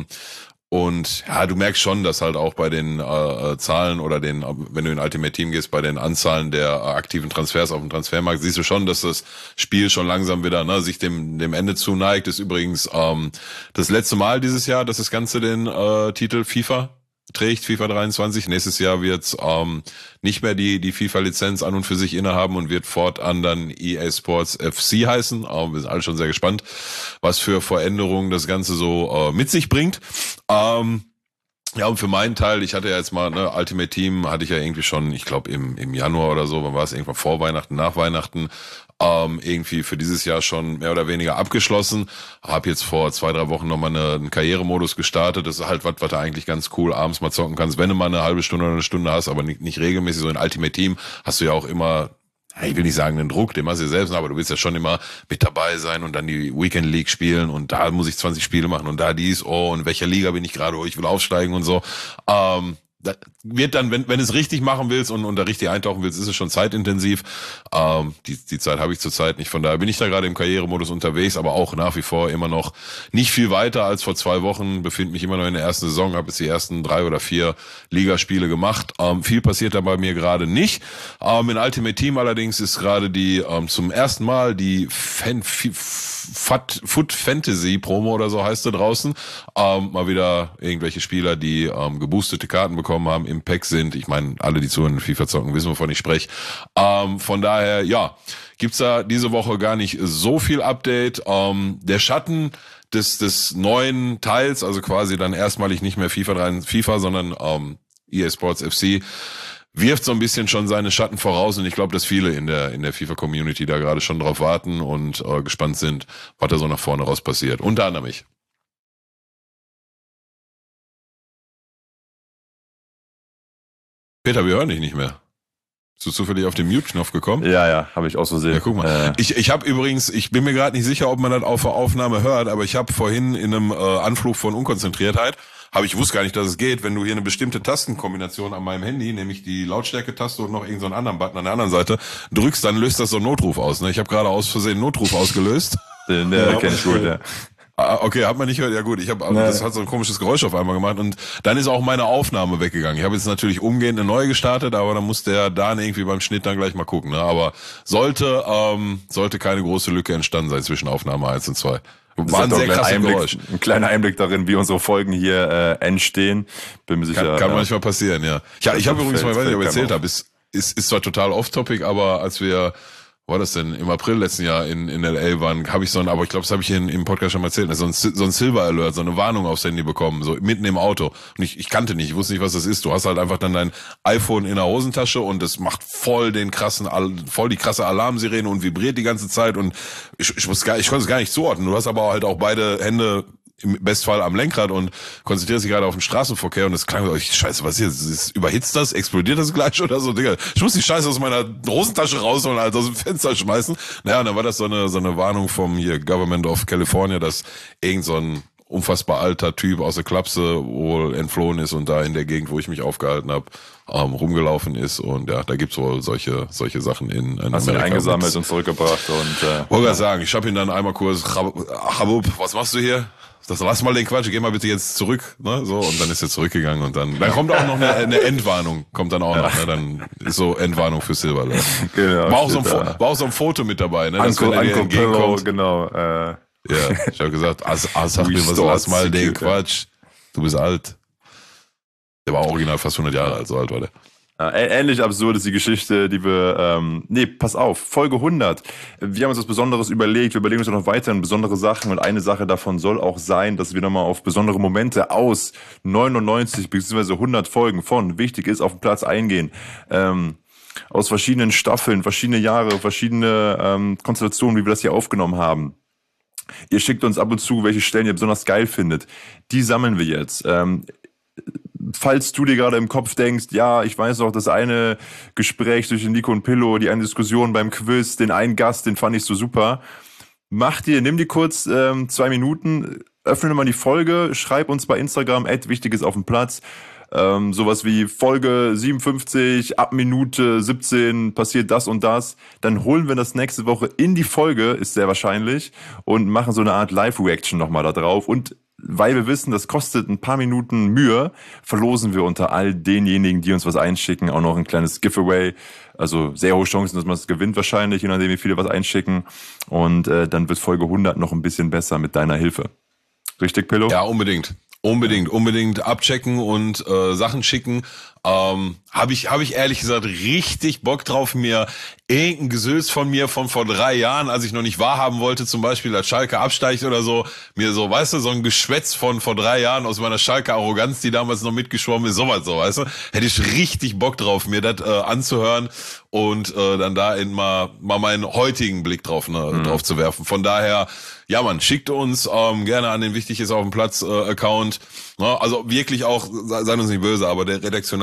und ja, du merkst schon, dass halt auch bei den Zahlen oder wenn du in Ultimate Team gehst, bei den Anzahlen der aktiven Transfers auf dem Transfermarkt, siehst du schon, dass das Spiel schon langsam wieder sich dem Ende zuneigt. Ist übrigens das letzte Mal dieses Jahr, dass das Ganze den Titel FIFA trägt, FIFA 23. Nächstes Jahr wird's nicht mehr die FIFA-Lizenz an und für sich innehaben und wird fortan dann EA Sports FC heißen. Wir sind alle schon sehr gespannt, was für Veränderungen das Ganze so mit sich bringt. Ja, und für meinen Teil, ich hatte ja jetzt mal, Ultimate Team hatte ich ja irgendwie schon, ich glaube im Januar oder so, wann war es, irgendwann vor Weihnachten, nach Weihnachten, irgendwie für dieses Jahr schon mehr oder weniger abgeschlossen. Hab jetzt vor 2-3 Wochen nochmal einen Karrieremodus gestartet. Das ist halt was du eigentlich ganz cool abends mal zocken kannst, wenn du mal eine halbe Stunde oder eine Stunde hast, aber nicht regelmäßig. So in Ultimate Team hast du ja auch immer, ich will nicht sagen einen Druck, den machst du ja selbst, aber du willst ja schon immer mit dabei sein und dann die Weekend League spielen und da muss ich 20 Spiele machen und da und welcher Liga bin ich gerade, ich will aufsteigen und so. das wird dann, wenn es richtig machen willst und da richtig eintauchen willst, ist es schon zeitintensiv. Die Zeit habe ich zurzeit nicht. Von daher bin ich da gerade im Karrieremodus unterwegs, aber auch nach wie vor immer noch nicht viel weiter als vor 2 Wochen. Befinde mich immer noch in der ersten Saison, habe jetzt die ersten 3 oder 4 Ligaspiele gemacht. Viel passiert da bei mir gerade nicht. In Ultimate Team allerdings ist gerade die zum ersten Mal die Foot Fantasy Promo oder so heißt sie draußen. Mal wieder irgendwelche Spieler, die geboostete Karten bekommen haben, im Pack sind. Ich meine, alle, die zuhören FIFA zocken, wissen, wovon ich spreche. Von daher, ja, gibt's da diese Woche gar nicht so viel Update. Der Schatten des neuen Teils, also quasi dann erstmalig nicht mehr FIFA, sondern EA Sports FC, wirft so ein bisschen schon seine Schatten voraus und ich glaube, dass viele in der FIFA-Community da gerade schon drauf warten und gespannt sind, was da so nach vorne raus passiert. Unter anderem ich. Peter, wir hören dich nicht mehr. Bist du zufällig auf den Mute-Knopf gekommen? Ja, habe ich auch so sehen. Ja, guck mal. Ich habe übrigens, ich bin mir gerade nicht sicher, ob man das auf der Aufnahme hört, aber ich habe vorhin in einem Anflug von Unkonzentriertheit, ich wusste gar nicht, dass es geht, wenn du hier eine bestimmte Tastenkombination an meinem Handy, nämlich die Lautstärke-Taste und noch irgendeinen so einen anderen Button an der anderen Seite, drückst, dann löst das so einen Notruf aus. Ne? Ich habe gerade aus Versehen einen Notruf ausgelöst. Den kenn ich gut, ja. Okay, hat man nicht gehört. Ja gut, das hat so ein komisches Geräusch auf einmal gemacht und dann ist auch meine Aufnahme weggegangen. Ich habe jetzt natürlich umgehend eine neue gestartet, aber dann muss der Dan irgendwie beim Schnitt dann gleich mal gucken. Ne? Aber sollte keine große Lücke entstanden sein zwischen Aufnahme 1 und 2. War ein sehr krasses Geräusch. Ein kleiner Einblick darin, wie unsere Folgen hier entstehen. Bin mir sicher. Kann manchmal passieren, ja. Ich habe übrigens mal, ich weiß nicht, ob ich erzählt habe, ist zwar total off-topic, aber als wir war das denn im April letzten Jahr in LA waren, habe ich aber ich glaube, das habe ich im Podcast schon mal erzählt, so ein Silver Alert, so eine Warnung aufs Handy bekommen, so mitten im Auto. Und ich kannte nicht, ich wusste nicht, was das ist. Du hast halt einfach dann dein iPhone in der Hosentasche und es macht voll die krasse Alarmsirene und vibriert die ganze Zeit und ich konnte es gar nicht zuordnen. Du hast aber halt auch beide Hände im Bestfall am Lenkrad und konzentriert sich gerade auf den Straßenverkehr und es klang so, scheiße, was hier, überhitzt das, explodiert das gleich oder so, Digga, ich muss die Scheiße aus meiner Hosentasche rausholen, Alter, aus dem Fenster schmeißen. Naja, und dann war das so eine Warnung vom hier Government of California, dass irgend so ein unfassbar alter Typ aus der Klapse wohl entflohen ist und da in der Gegend, wo ich mich aufgehalten habe, rumgelaufen ist und ja, da gibt's wohl solche Sachen in Amerika. Hast du ihn eingesammelt und zurückgebracht und wollte gerade sagen, ich habe ihn dann einmal kurz, Habub, was machst du hier? Lass mal den Quatsch, geh mal bitte jetzt zurück, ne, so, und dann ist er zurückgegangen und dann kommt auch noch eine Endwarnung, kommt dann auch noch, ne, dann ist so Endwarnung für Silverland. Genau. War auch so ein Foto mit dabei, ne, dass wenn er dir entgegenkommt. Genau, ja, ich habe gesagt, sag mir, lass mal den Quatsch, du bist alt. Der war original fast 100 Jahre alt, so alt war der. Ähnlich absurd ist die Geschichte, die wir, pass auf, Folge 100. Wir haben uns was Besonderes überlegt, wir überlegen uns noch weiterhin besondere Sachen und eine Sache davon soll auch sein, dass wir nochmal auf besondere Momente aus 99 bzw. 100 Folgen von Wichtig ist auf den Platz eingehen. Aus verschiedenen Staffeln, verschiedene Jahre, verschiedene Konstellationen, wie wir das hier aufgenommen haben. Ihr schickt uns ab und zu, welche Stellen ihr besonders geil findet. Die sammeln wir jetzt. Falls du dir gerade im Kopf denkst, ja, ich weiß noch, das eine Gespräch zwischen Nico und Pillow, die eine Diskussion beim Quiz, den einen Gast, den fand ich so super. Nimm die kurz 2 Minuten, öffne mal die Folge, schreib uns bei Instagram, @Wichtiges auf dem Platz. Sowas wie Folge 57, ab Minute 17 passiert das und das. Dann holen wir das nächste Woche in die Folge, ist sehr wahrscheinlich, und machen so eine Art Live-Reaction nochmal da drauf. Und weil wir wissen, das kostet ein paar Minuten Mühe, verlosen wir unter all denjenigen, die uns was einschicken, auch noch ein kleines Giveaway. Also sehr hohe Chancen, dass man es gewinnt wahrscheinlich, je nachdem wie viele was einschicken. Und dann wird Folge 100 noch ein bisschen besser mit deiner Hilfe. Richtig, Pillow? Ja, unbedingt abchecken und Sachen schicken. Habe ich ehrlich gesagt richtig Bock drauf, mir irgendein Gesülz von mir von vor 3 Jahren, als ich noch nicht wahrhaben wollte, zum Beispiel, als Schalke absteigt oder so, mir so, weißt du, so ein Geschwätz von vor 3 Jahren aus meiner Schalke-Arroganz, die damals noch mitgeschwommen ist, sowas so, weißt du, hätte ich richtig Bock drauf, mir das anzuhören und dann da mal meinen heutigen Blick drauf zu werfen. Von daher, ja Mann, schickt uns gerne an den Wichtig ist auf dem Platz Account. Ne? Also wirklich auch, seid uns nicht böse, aber der redaktionale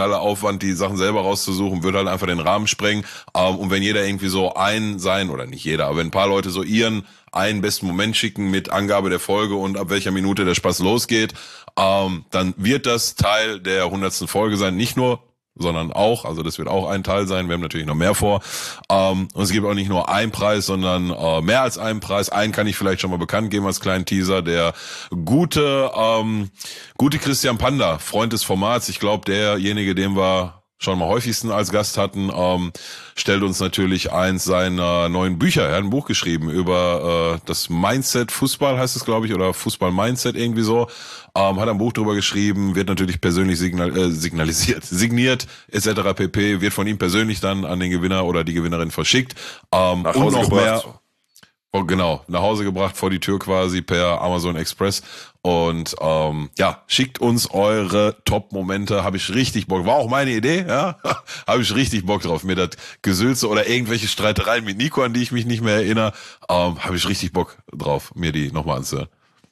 mentaler Aufwand, die Sachen selber rauszusuchen, würde halt einfach den Rahmen sprengen. Und wenn jeder irgendwie so oder nicht jeder, aber wenn ein paar Leute so ihren einen besten Moment schicken mit Angabe der Folge und ab welcher Minute der Spaß losgeht, dann wird das Teil der 100. Folge sein. Nicht nur, sondern auch, also das wird auch ein Teil sein. Wir haben natürlich noch mehr vor. Und es gibt auch nicht nur einen Preis, sondern mehr als einen Preis. Einen kann ich vielleicht schon mal bekannt geben als kleinen Teaser. Der gute Christian Panda, Freund des Formats, ich glaube derjenige, den wir schon mal häufigsten als Gast hatten, stellt uns natürlich eins seiner neuen Bücher. Er hat ein Buch geschrieben über das Mindset Fußball, heißt es, glaube ich, oder Fußball Mindset irgendwie so. Hat ein Buch drüber geschrieben, wird natürlich persönlich signiert etc. pp. Wird von ihm persönlich dann an den Gewinner oder die Gewinnerin verschickt. Nach Hause und noch gebracht. mehr. Oh, genau, nach Hause gebracht, vor die Tür quasi per Amazon Express. Und schickt uns eure Top-Momente. Habe ich richtig Bock. War auch meine Idee, ja. Habe ich richtig Bock drauf. Mir das Gesülze oder irgendwelche Streitereien mit Nico, an die ich mich nicht mehr erinnere, habe ich richtig Bock drauf, mir die nochmal anzuhören.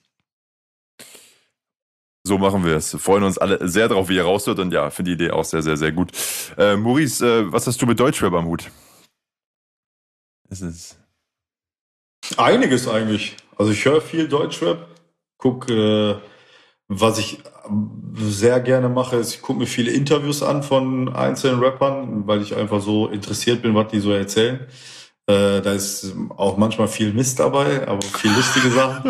So machen wir es. Freuen uns alle sehr drauf, wie ihr raushört. Und ja, finde die Idee auch sehr, sehr, sehr gut. Maurice, was hast du mit Deutschrap am Hut? Einiges eigentlich. Also ich höre viel Deutschrap. Was ich sehr gerne mache, ist, ich gucke mir viele Interviews an von einzelnen Rappern, weil ich einfach so interessiert bin, was die so erzählen. Da ist auch manchmal viel Mist dabei, aber viel lustige Sachen.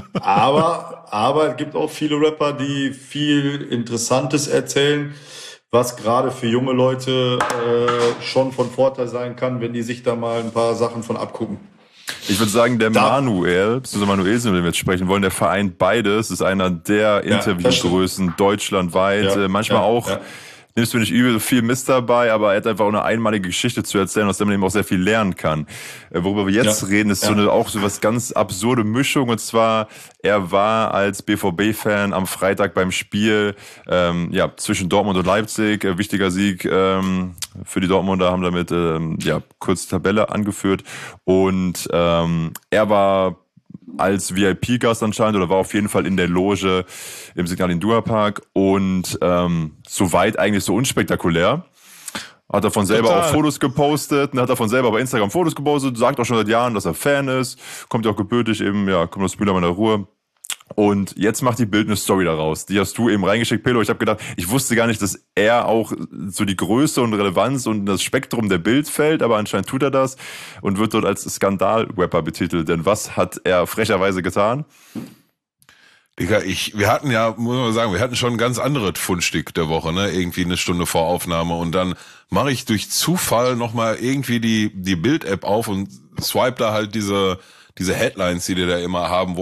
Aber es gibt auch viele Rapper, die viel Interessantes erzählen, was gerade für junge Leute schon von Vorteil sein kann, wenn die sich da mal ein paar Sachen von abgucken. Ich würde sagen, der Manuel, beziehungsweise Manuelsen, mit dem wir jetzt sprechen wollen, der vereint beides, ist einer der Interviewgrößen deutschlandweit, manchmal auch, nimmst du nicht übel, viel Mist dabei, aber er hat einfach auch eine einmalige Geschichte zu erzählen, aus der man eben auch sehr viel lernen kann. Worüber wir jetzt reden, ist auch so was ganz absurde Mischung, und zwar, er war als BVB-Fan am Freitag beim Spiel zwischen Dortmund und Leipzig, wichtiger Sieg für die Dortmunder, haben damit kurz Tabelle angeführt, und er war als VIP-Gast anscheinend oder war auf jeden Fall in der Loge im Signal Iduna Park, und soweit eigentlich so unspektakulär. Hat er von selber auch Fotos gepostet, hat er von selber bei Instagram Fotos gepostet, sagt auch schon seit Jahren, dass er Fan ist, kommt ja auch gebürtig eben, kommt aus Mühlheim in der Ruhr. Und jetzt macht die Bild eine Story daraus. Die hast du eben reingeschickt, Pillow. Ich habe gedacht, ich wusste gar nicht, dass er auch so die Größe und Relevanz und das Spektrum der Bild fällt, aber anscheinend tut er das und wird dort als Skandal-Rapper betitelt. Denn was hat er frecherweise getan? Digga, wir hatten ja, muss man sagen, wir hatten schon ein ganz anderes Fundstück der Woche, ne? Irgendwie eine Stunde vor Aufnahme, und dann mache ich durch Zufall nochmal irgendwie die Bild-App auf und swipe da halt diese Headlines, die da immer haben,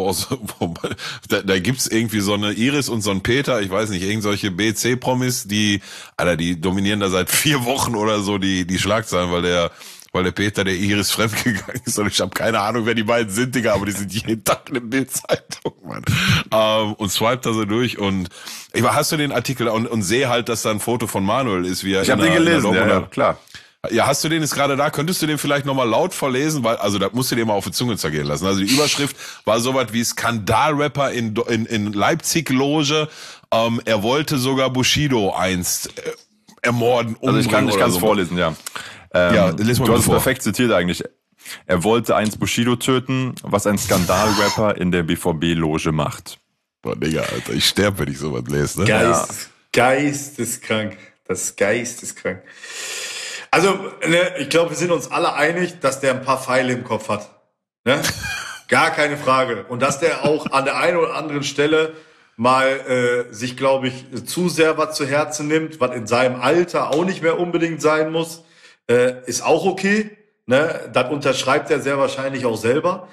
da gibt's irgendwie so eine Iris und so ein Peter, ich weiß nicht, irgendwelche BC-Promis, die dominieren da seit 4 Wochen oder so die Schlagzeilen, weil der Peter der Iris fremdgegangen ist, und ich habe keine Ahnung, wer die beiden sind, Digga, aber die sind jeden Tag in der Bild-Zeitung, Mann. Und swipe da so durch, und hast du den Artikel und sehe halt, dass da ein Foto von Manuel ist, wie er ich habe den gelesen, ja, klar. Ja, hast du den jetzt gerade da? Könntest du den vielleicht nochmal laut vorlesen? Weil, also, da musst du dir mal auf die Zunge zergehen lassen. Also, die Überschrift war sowas wie Skandalrapper in Leipzig-Loge. Er wollte sogar Bushido einst ermorden. Also, ich kann es vorlesen, ja. Les mal du hast es vor. perfekt zitiert eigentlich. Er wollte einst Bushido töten, was ein Skandalrapper in der BVB-Loge macht. Boah, Digga, Alter, ich sterbe, wenn ich sowas lese, ne? Geisteskrank. Das ist geisteskrank. Also, ich glaube, wir sind uns alle einig, dass der ein paar Pfeile im Kopf hat. Ne? Gar keine Frage. Und dass der auch an der einen oder anderen Stelle mal sich, glaube ich, zu sehr was zu Herzen nimmt, was in seinem Alter auch nicht mehr unbedingt sein muss, ist auch okay. Ne? Das unterschreibt er sehr wahrscheinlich auch selber.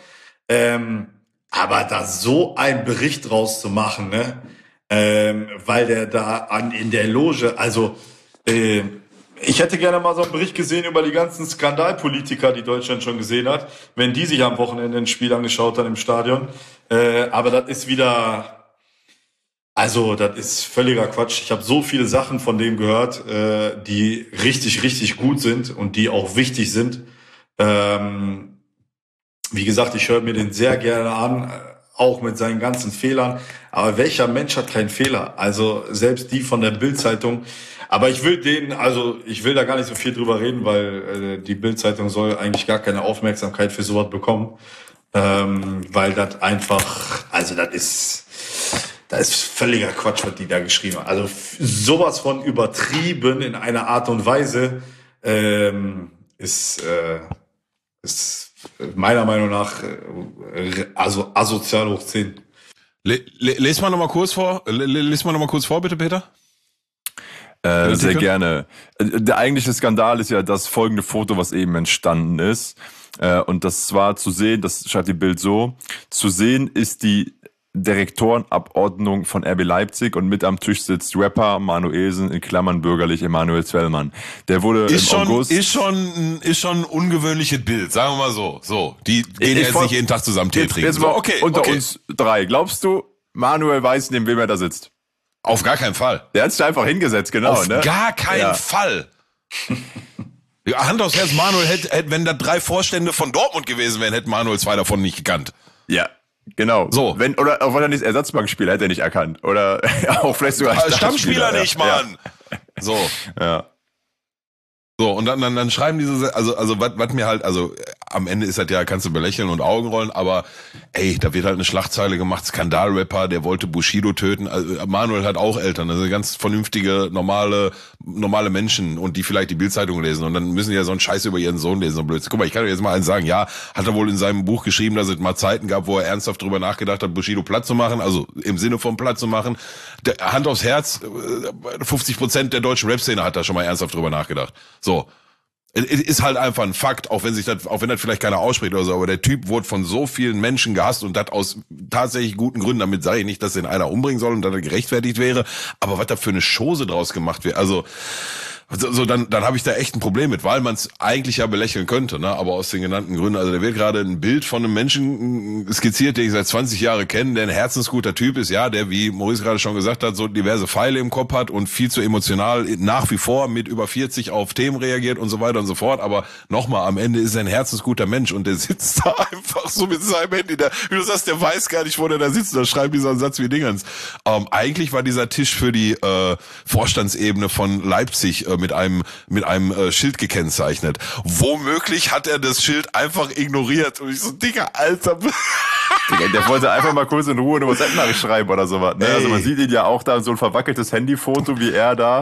Aber da so einen Bericht draus zu machen, ne? Weil der da in der Loge, also ich hätte gerne mal so einen Bericht gesehen über die ganzen Skandalpolitiker, die Deutschland schon gesehen hat, wenn die sich am Wochenende ein Spiel angeschaut haben im Stadion. Aber das ist wieder, also das ist völliger Quatsch. Ich habe so viele Sachen von dem gehört, die richtig, richtig gut sind und die auch wichtig sind. Wie gesagt, ich höre mir den sehr gerne an, auch mit seinen ganzen Fehlern. Aber welcher Mensch hat keinen Fehler? Also selbst die von der Bild-Zeitung. Aber ich will da gar nicht so viel drüber reden, weil die Bild-Zeitung soll eigentlich gar keine Aufmerksamkeit für sowas bekommen. Weil das einfach, also das ist völliger Quatsch, was die da geschrieben haben. Also sowas von übertrieben in einer Art und Weise ist meiner Meinung nach also asozial hoch 10. Lies mal noch mal kurz vor, bitte, Peter. Sehr gerne. Der eigentliche Skandal ist ja das folgende Foto, was eben entstanden ist. Und das war zu sehen, das schreibt die Bild so, zu sehen ist die Direktorenabordnung von RB Leipzig und mit am Tisch sitzt Rapper Manuelsen, in Klammern bürgerlich Emanuel Zwellmann. Der wurde im August... Ist schon ein ungewöhnliches Bild, sagen wir mal so. So, die gehen jetzt nicht jeden Tag zusammen Tee trinken. Jetzt mal unter uns drei. Glaubst du, Manuel weiß, neben wem er da sitzt? Auf gar keinen Fall. Der hat sich einfach hingesetzt, genau. Auf gar keinen Fall. Hand aufs Herz, Manuel hätte, wenn da 3 Vorstände von Dortmund gewesen wären, hätte Manuel 2 davon nicht gekannt. Ja, genau. So. Oder auch wenn er nicht Ersatzbankspieler hätte er nicht erkannt. Oder auch vielleicht sogar Stammspieler nicht, Mann. Ja. So. Ja. So, und dann schreiben diese, also was mir halt, also am Ende ist halt ja, kannst du belächeln und Augen rollen, aber ey, da wird halt eine Schlagzeile gemacht, Skandalrapper, der wollte Bushido töten. Also Manuel hat auch Eltern, also ganz vernünftige, normale Menschen und die vielleicht die Bildzeitung lesen und dann müssen die ja so einen Scheiß über ihren Sohn lesen, so Blödsinn. Guck mal, ich kann dir jetzt mal eins sagen, ja, hat er wohl in seinem Buch geschrieben, dass es mal Zeiten gab, wo er ernsthaft drüber nachgedacht hat, Bushido platt zu machen, also im Sinne von platt zu machen. Hand aufs Herz, 50% der deutschen Rap-Szene hat da schon mal ernsthaft drüber nachgedacht. So. Ist halt einfach ein Fakt, auch wenn das vielleicht keiner ausspricht oder so, aber der Typ wurde von so vielen Menschen gehasst und das aus tatsächlich guten Gründen. Damit sage ich nicht, dass den einer umbringen soll und dass er gerechtfertigt wäre, aber was da für eine Chose draus gemacht wird, also dann habe ich da echt ein Problem mit, weil man es eigentlich ja belächeln könnte, ne? Aber aus den genannten Gründen. Also da wird gerade ein Bild von einem Menschen skizziert, den ich seit 20 Jahren kenne, der ein herzensguter Typ ist, ja, der, wie Maurice gerade schon gesagt hat, so diverse Pfeile im Kopf hat und viel zu emotional nach wie vor mit über 40 auf Themen reagiert und so weiter und so fort. Aber nochmal, am Ende ist er ein herzensguter Mensch und der sitzt da einfach so mit seinem Handy, wie du sagst, der weiß gar nicht, wo der da sitzt, da schreibt dieser Satz wie Dingens. Eigentlich war dieser Tisch für die Vorstandsebene von Leipzig mit einem Schild gekennzeichnet. Womöglich hat er das Schild einfach ignoriert. Und ich so, Digga, Alter. Digga, der wollte einfach mal kurz in Ruhe eine WhatsApp-Nachricht schreiben oder sowas. Ne? Also man sieht ihn ja auch da, so ein verwackeltes Handyfoto, wie er da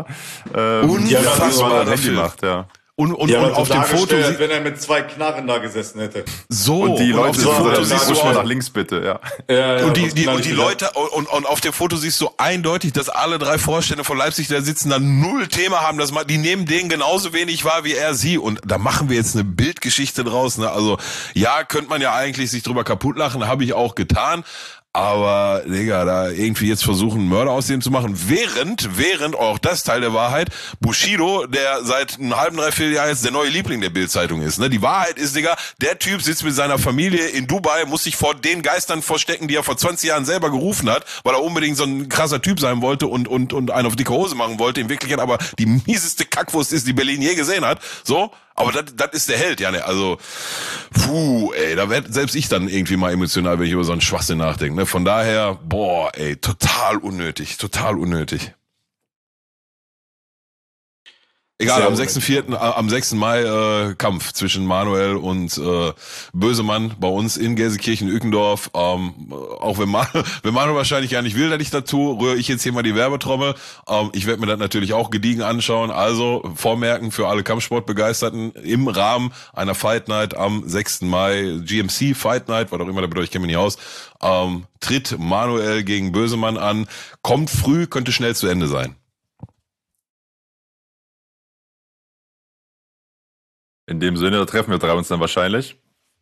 unfassbar Handy macht, ja. Und auf dem Foto, wenn er mit 2 Knarren da gesessen hätte. So. Und die Leute siehst du mal nach links bitte, ja. Und die Leute, und auf dem Foto siehst du eindeutig, dass alle 3 Vorstände von Leipzig, die da sitzen, da null Thema haben, die nehmen den genauso wenig wahr wie er sie. Und da machen wir jetzt eine Bildgeschichte draus, ne? Also, ja, könnte man ja eigentlich sich drüber kaputt lachen, habe ich auch getan. Aber, Digga, da irgendwie jetzt versuchen, einen Mörder aus dem zu machen, während, auch das Teil der Wahrheit, Bushido, der seit einem halben, 3/4 Jahr jetzt der neue Liebling der Bild-Zeitung ist, ne? Die Wahrheit ist, Digga, der Typ sitzt mit seiner Familie in Dubai, muss sich vor den Geistern verstecken, die er vor 20 Jahren selber gerufen hat, weil er unbedingt so ein krasser Typ sein wollte und einen auf dicke Hose machen wollte, in Wirklichkeit aber die mieseste Kackwurst ist, die Berlin je gesehen hat, so. Aber das ist der Held, ja, ne? Also, da werd selbst ich dann irgendwie mal emotional, wenn ich über so einen Schwachsinn nachdenke, ne? Von daher, total unnötig. Egal, am 6. Mai Kampf zwischen Manuel und Bösemann bei uns in Gelsenkirchen-Ückendorf. Auch wenn Manuel wahrscheinlich gar nicht will, dass ich das tue, rühre ich jetzt hier mal die Werbetrommel. Ich werde mir das natürlich auch gediegen anschauen. Also vormerken für alle Kampfsportbegeisterten im Rahmen einer Fight Night am 6. Mai, GMC Fight Night, was auch immer das bedeutet, ich kenne mich nicht aus, tritt Manuel gegen Bösemann an. Kommt früh, könnte schnell zu Ende sein. In dem Sinne, da treffen wir 3 uns dann wahrscheinlich.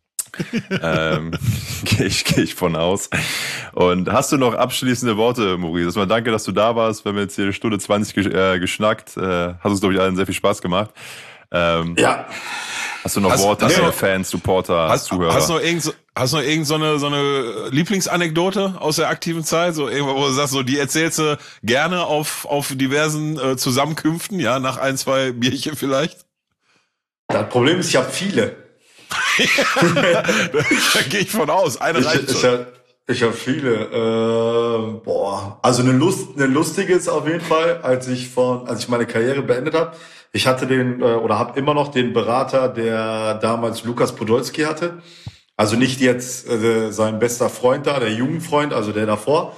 Gehe ich von aus. Und hast du noch abschließende Worte, Maurice? Erstmal danke, dass du da warst. Wir haben jetzt hier 1:20 geschnackt. Hat uns, glaube ich, allen sehr viel Spaß gemacht. Ja. Hast du noch Worte an Fans, Supporter, Zuhörer? Hast du noch irgend so eine Lieblingsanekdote aus der aktiven Zeit? So irgendwo, wo du sagst, so, die erzählst du gerne auf diversen Zusammenkünften, ja, nach 1, 2 Bierchen vielleicht? Das Problem ist, ich habe viele. Da gehe ich von aus. Eine reicht schon. Ich habe viele. Also eine lustige ist auf jeden Fall, als ich meine Karriere beendet habe. Ich hatte habe immer noch den Berater, der damals Lukas Podolski hatte. Also nicht jetzt sein bester Freund da, der Jugendfreund, also der davor.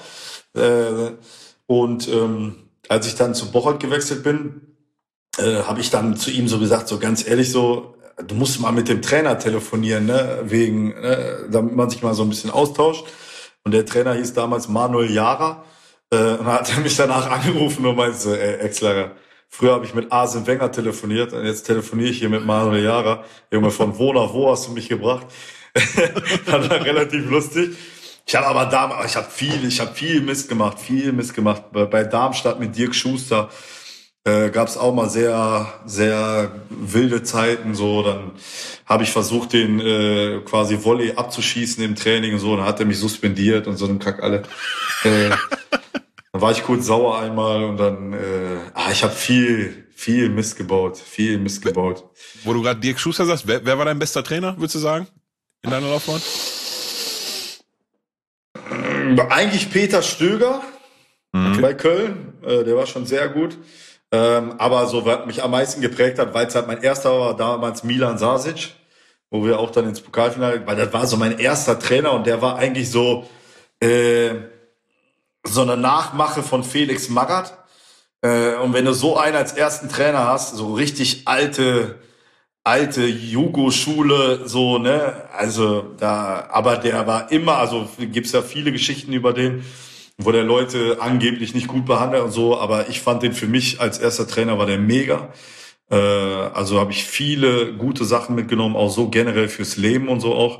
Als ich dann zu Bocholt gewechselt bin, habe ich dann zu ihm so gesagt, so ganz ehrlich, so, du musst mal mit dem Trainer telefonieren, ne, damit man sich mal so ein bisschen austauscht. Und der Trainer hieß damals Manuel Jara. Und hat er mich danach angerufen und meinte so, Ex-Lager, früher habe ich mit Arsene Wenger telefoniert und jetzt telefoniere ich hier mit Manuel Jara. Junge, von wo nach wo hast du mich gebracht? Das war relativ lustig. Ich habe viel Mist gemacht. Bei Darmstadt mit Dirk Schuster gab es auch mal sehr, sehr wilde Zeiten. So, dann habe ich versucht, den quasi Volley abzuschießen im Training und so. Dann hat er mich suspendiert und so einen Kack alle. Dann war ich kurz sauer einmal und dann, ich habe viel Mist gebaut. Wo du gerade Dirk Schuster sagst, wer war dein bester Trainer, würdest du sagen, in deiner Laufbahn? Eigentlich Peter Stöger bei Köln, der war schon sehr gut. Aber so, was mich am meisten geprägt hat, weil es halt mein erster war, damals Milan Sasic, wo wir auch dann ins Pokalfinale, weil das war so mein erster Trainer und der war eigentlich so eine Nachmache von Felix Magath. Und wenn du so einen als ersten Trainer hast, so richtig alte Jugo-Schule, so, ne, also aber der war immer, also gibt's ja viele Geschichten über den, wo der Leute angeblich nicht gut behandelt und so, aber ich fand den für mich als erster Trainer war der mega. Also habe ich viele gute Sachen mitgenommen, auch so generell fürs Leben und so auch.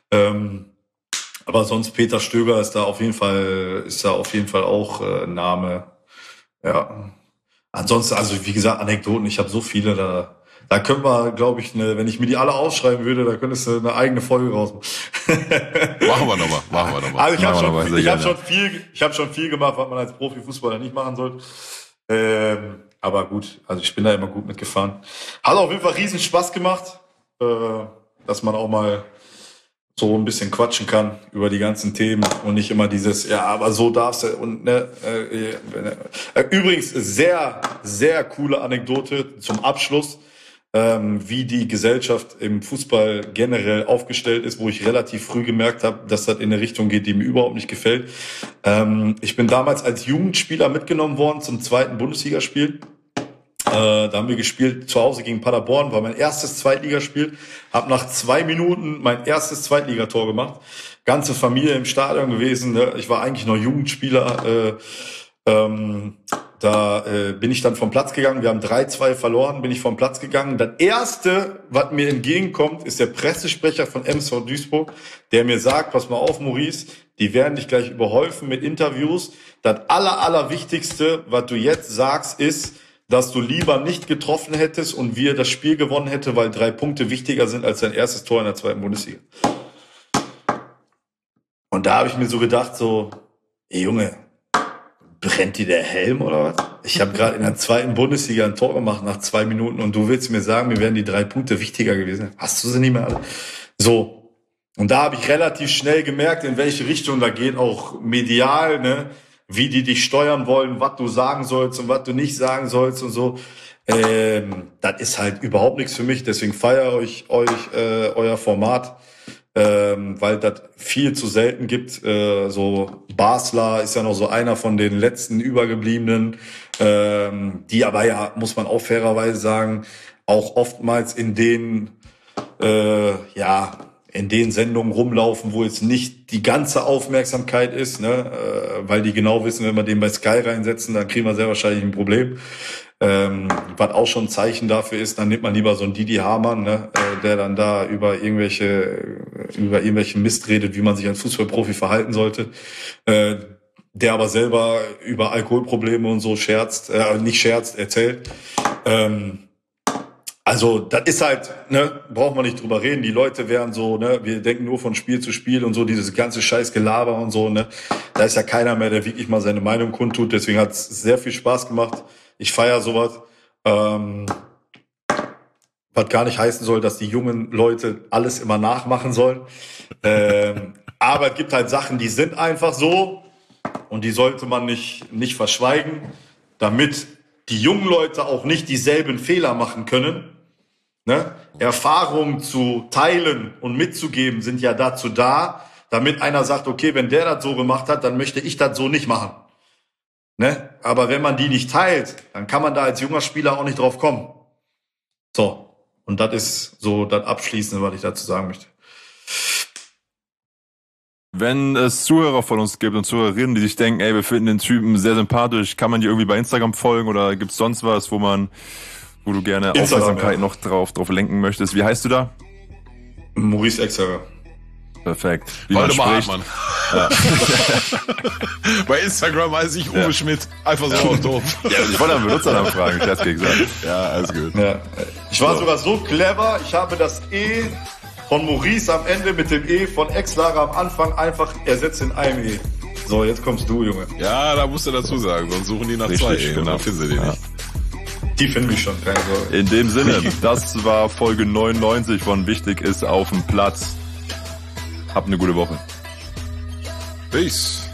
Aber sonst Peter Stöger ist da auf jeden Fall auch Name. Ja. Ansonsten, also wie gesagt, Anekdoten, ich habe so viele da können wir, glaube ich, wenn ich mir die alle aufschreiben würde, da könntest du eine eigene Folge raus. Machen wir nochmal. Also ich habe schon viel gemacht, was man als Profifußballer nicht machen sollte. Aber gut, also ich bin da immer gut mitgefahren. Hat auf jeden Fall riesen Spaß gemacht, dass man auch mal so ein bisschen quatschen kann über die ganzen Themen und nicht immer dieses, ja, aber so darfst du und ne. Übrigens sehr, sehr coole Anekdote zum Abschluss. Wie die Gesellschaft im Fußball generell aufgestellt ist, wo ich relativ früh gemerkt habe, dass das in eine Richtung geht, die mir überhaupt nicht gefällt. Ich bin damals als Jugendspieler mitgenommen worden zum 2. Bundesligaspiel. Da haben wir gespielt zu Hause gegen Paderborn, war mein erstes Zweitligaspiel. Hab nach 2 Minuten mein erstes Zweitligator gemacht. Ganze Familie im Stadion gewesen. Ne? Ich war eigentlich noch Jugendspieler. Da bin ich dann vom Platz gegangen. Wir haben 3-2 verloren, bin ich vom Platz gegangen. Das Erste, was mir entgegenkommt, ist der Pressesprecher von MSV Duisburg, der mir sagt, pass mal auf, Maurice, die werden dich gleich überhäufen mit Interviews. Das Allerwichtigste, was du jetzt sagst, ist, dass du lieber nicht getroffen hättest und wir das Spiel gewonnen hätten, weil 3 Punkte wichtiger sind als dein erstes Tor in der 2. Bundesliga. Und da habe ich mir so gedacht, so, ey Junge, brennt dir der Helm oder was? Ich habe gerade in der 2. Bundesliga ein Tor gemacht nach 2 Minuten und du willst mir sagen, mir wären die 3 Punkte wichtiger gewesen. Hast du sie nicht mehr alle? So. Und da habe ich relativ schnell gemerkt, in welche Richtung da geht, auch medial, ne? Wie die dich steuern wollen, was du sagen sollst und was du nicht sagen sollst und so. Das ist halt überhaupt nichts für mich. Deswegen feiere ich euer Format. Weil das viel zu selten gibt. So Basler ist ja noch so einer von den letzten Übergebliebenen, die aber ja, muss man auch fairerweise sagen, auch oftmals in den Sendungen rumlaufen, wo jetzt nicht die ganze Aufmerksamkeit ist, ne? Weil die genau wissen, wenn wir den bei Sky reinsetzen, dann kriegen wir sehr wahrscheinlich ein Problem. Was auch schon ein Zeichen dafür ist, dann nimmt man lieber so einen Didi Hamann, ne, der dann da über irgendwelche Mist redet, wie man sich als Fußballprofi verhalten sollte, der aber selber über Alkoholprobleme und so erzählt. Also das ist halt, ne, braucht man nicht drüber reden. Die Leute wären so, ne, wir denken nur von Spiel zu Spiel und so, dieses ganze Scheißgelaber und so, ne. Da ist ja keiner mehr, der wirklich mal seine Meinung kundtut. Deswegen hat es sehr viel Spaß gemacht. Ich feiere sowas. Was gar nicht heißen soll, dass die jungen Leute alles immer nachmachen sollen. Aber es gibt halt Sachen, die sind einfach so und die sollte man nicht verschweigen, damit die jungen Leute auch nicht dieselben Fehler machen können. Ne? Erfahrungen zu teilen und mitzugeben sind ja dazu da, damit einer sagt, okay, wenn der das so gemacht hat, dann möchte ich das so nicht machen. Ne? Aber wenn man die nicht teilt, dann kann man da als junger Spieler auch nicht drauf kommen. So, und das ist so das Abschließende, was ich dazu sagen möchte. Wenn es Zuhörer von uns gibt und Zuhörerinnen, die sich denken, ey, wir finden den Typen sehr sympathisch, kann man dir irgendwie bei Instagram folgen oder gibt's sonst was, wo du gerne Aufmerksamkeit noch drauf lenken möchtest? Wie heißt du da? Maurice Exerer. Perfekt. Wie Waldemar Hartmann. Ja. Bei Instagram heiße ich Uwe Schmidt. Einfach so auf doof. Ja, ich wollte einen Benutzernamen fragen, ich hab's gesagt. Ja, alles gut. Ja. Ich war sogar so clever, ich habe das E von Maurice am Ende mit dem E von Exlager am Anfang einfach ersetzt in einem E. So, jetzt kommst du, Junge. Ja, da musst du dazu sagen, sonst suchen die nach Richtig, 2 E, genau. dann finden sie die nicht. Die finden mich schon, keine Sorge. In dem Sinne, das war Folge 99 von Wichtig ist auf dem Platz. Habt eine gute Woche. Peace.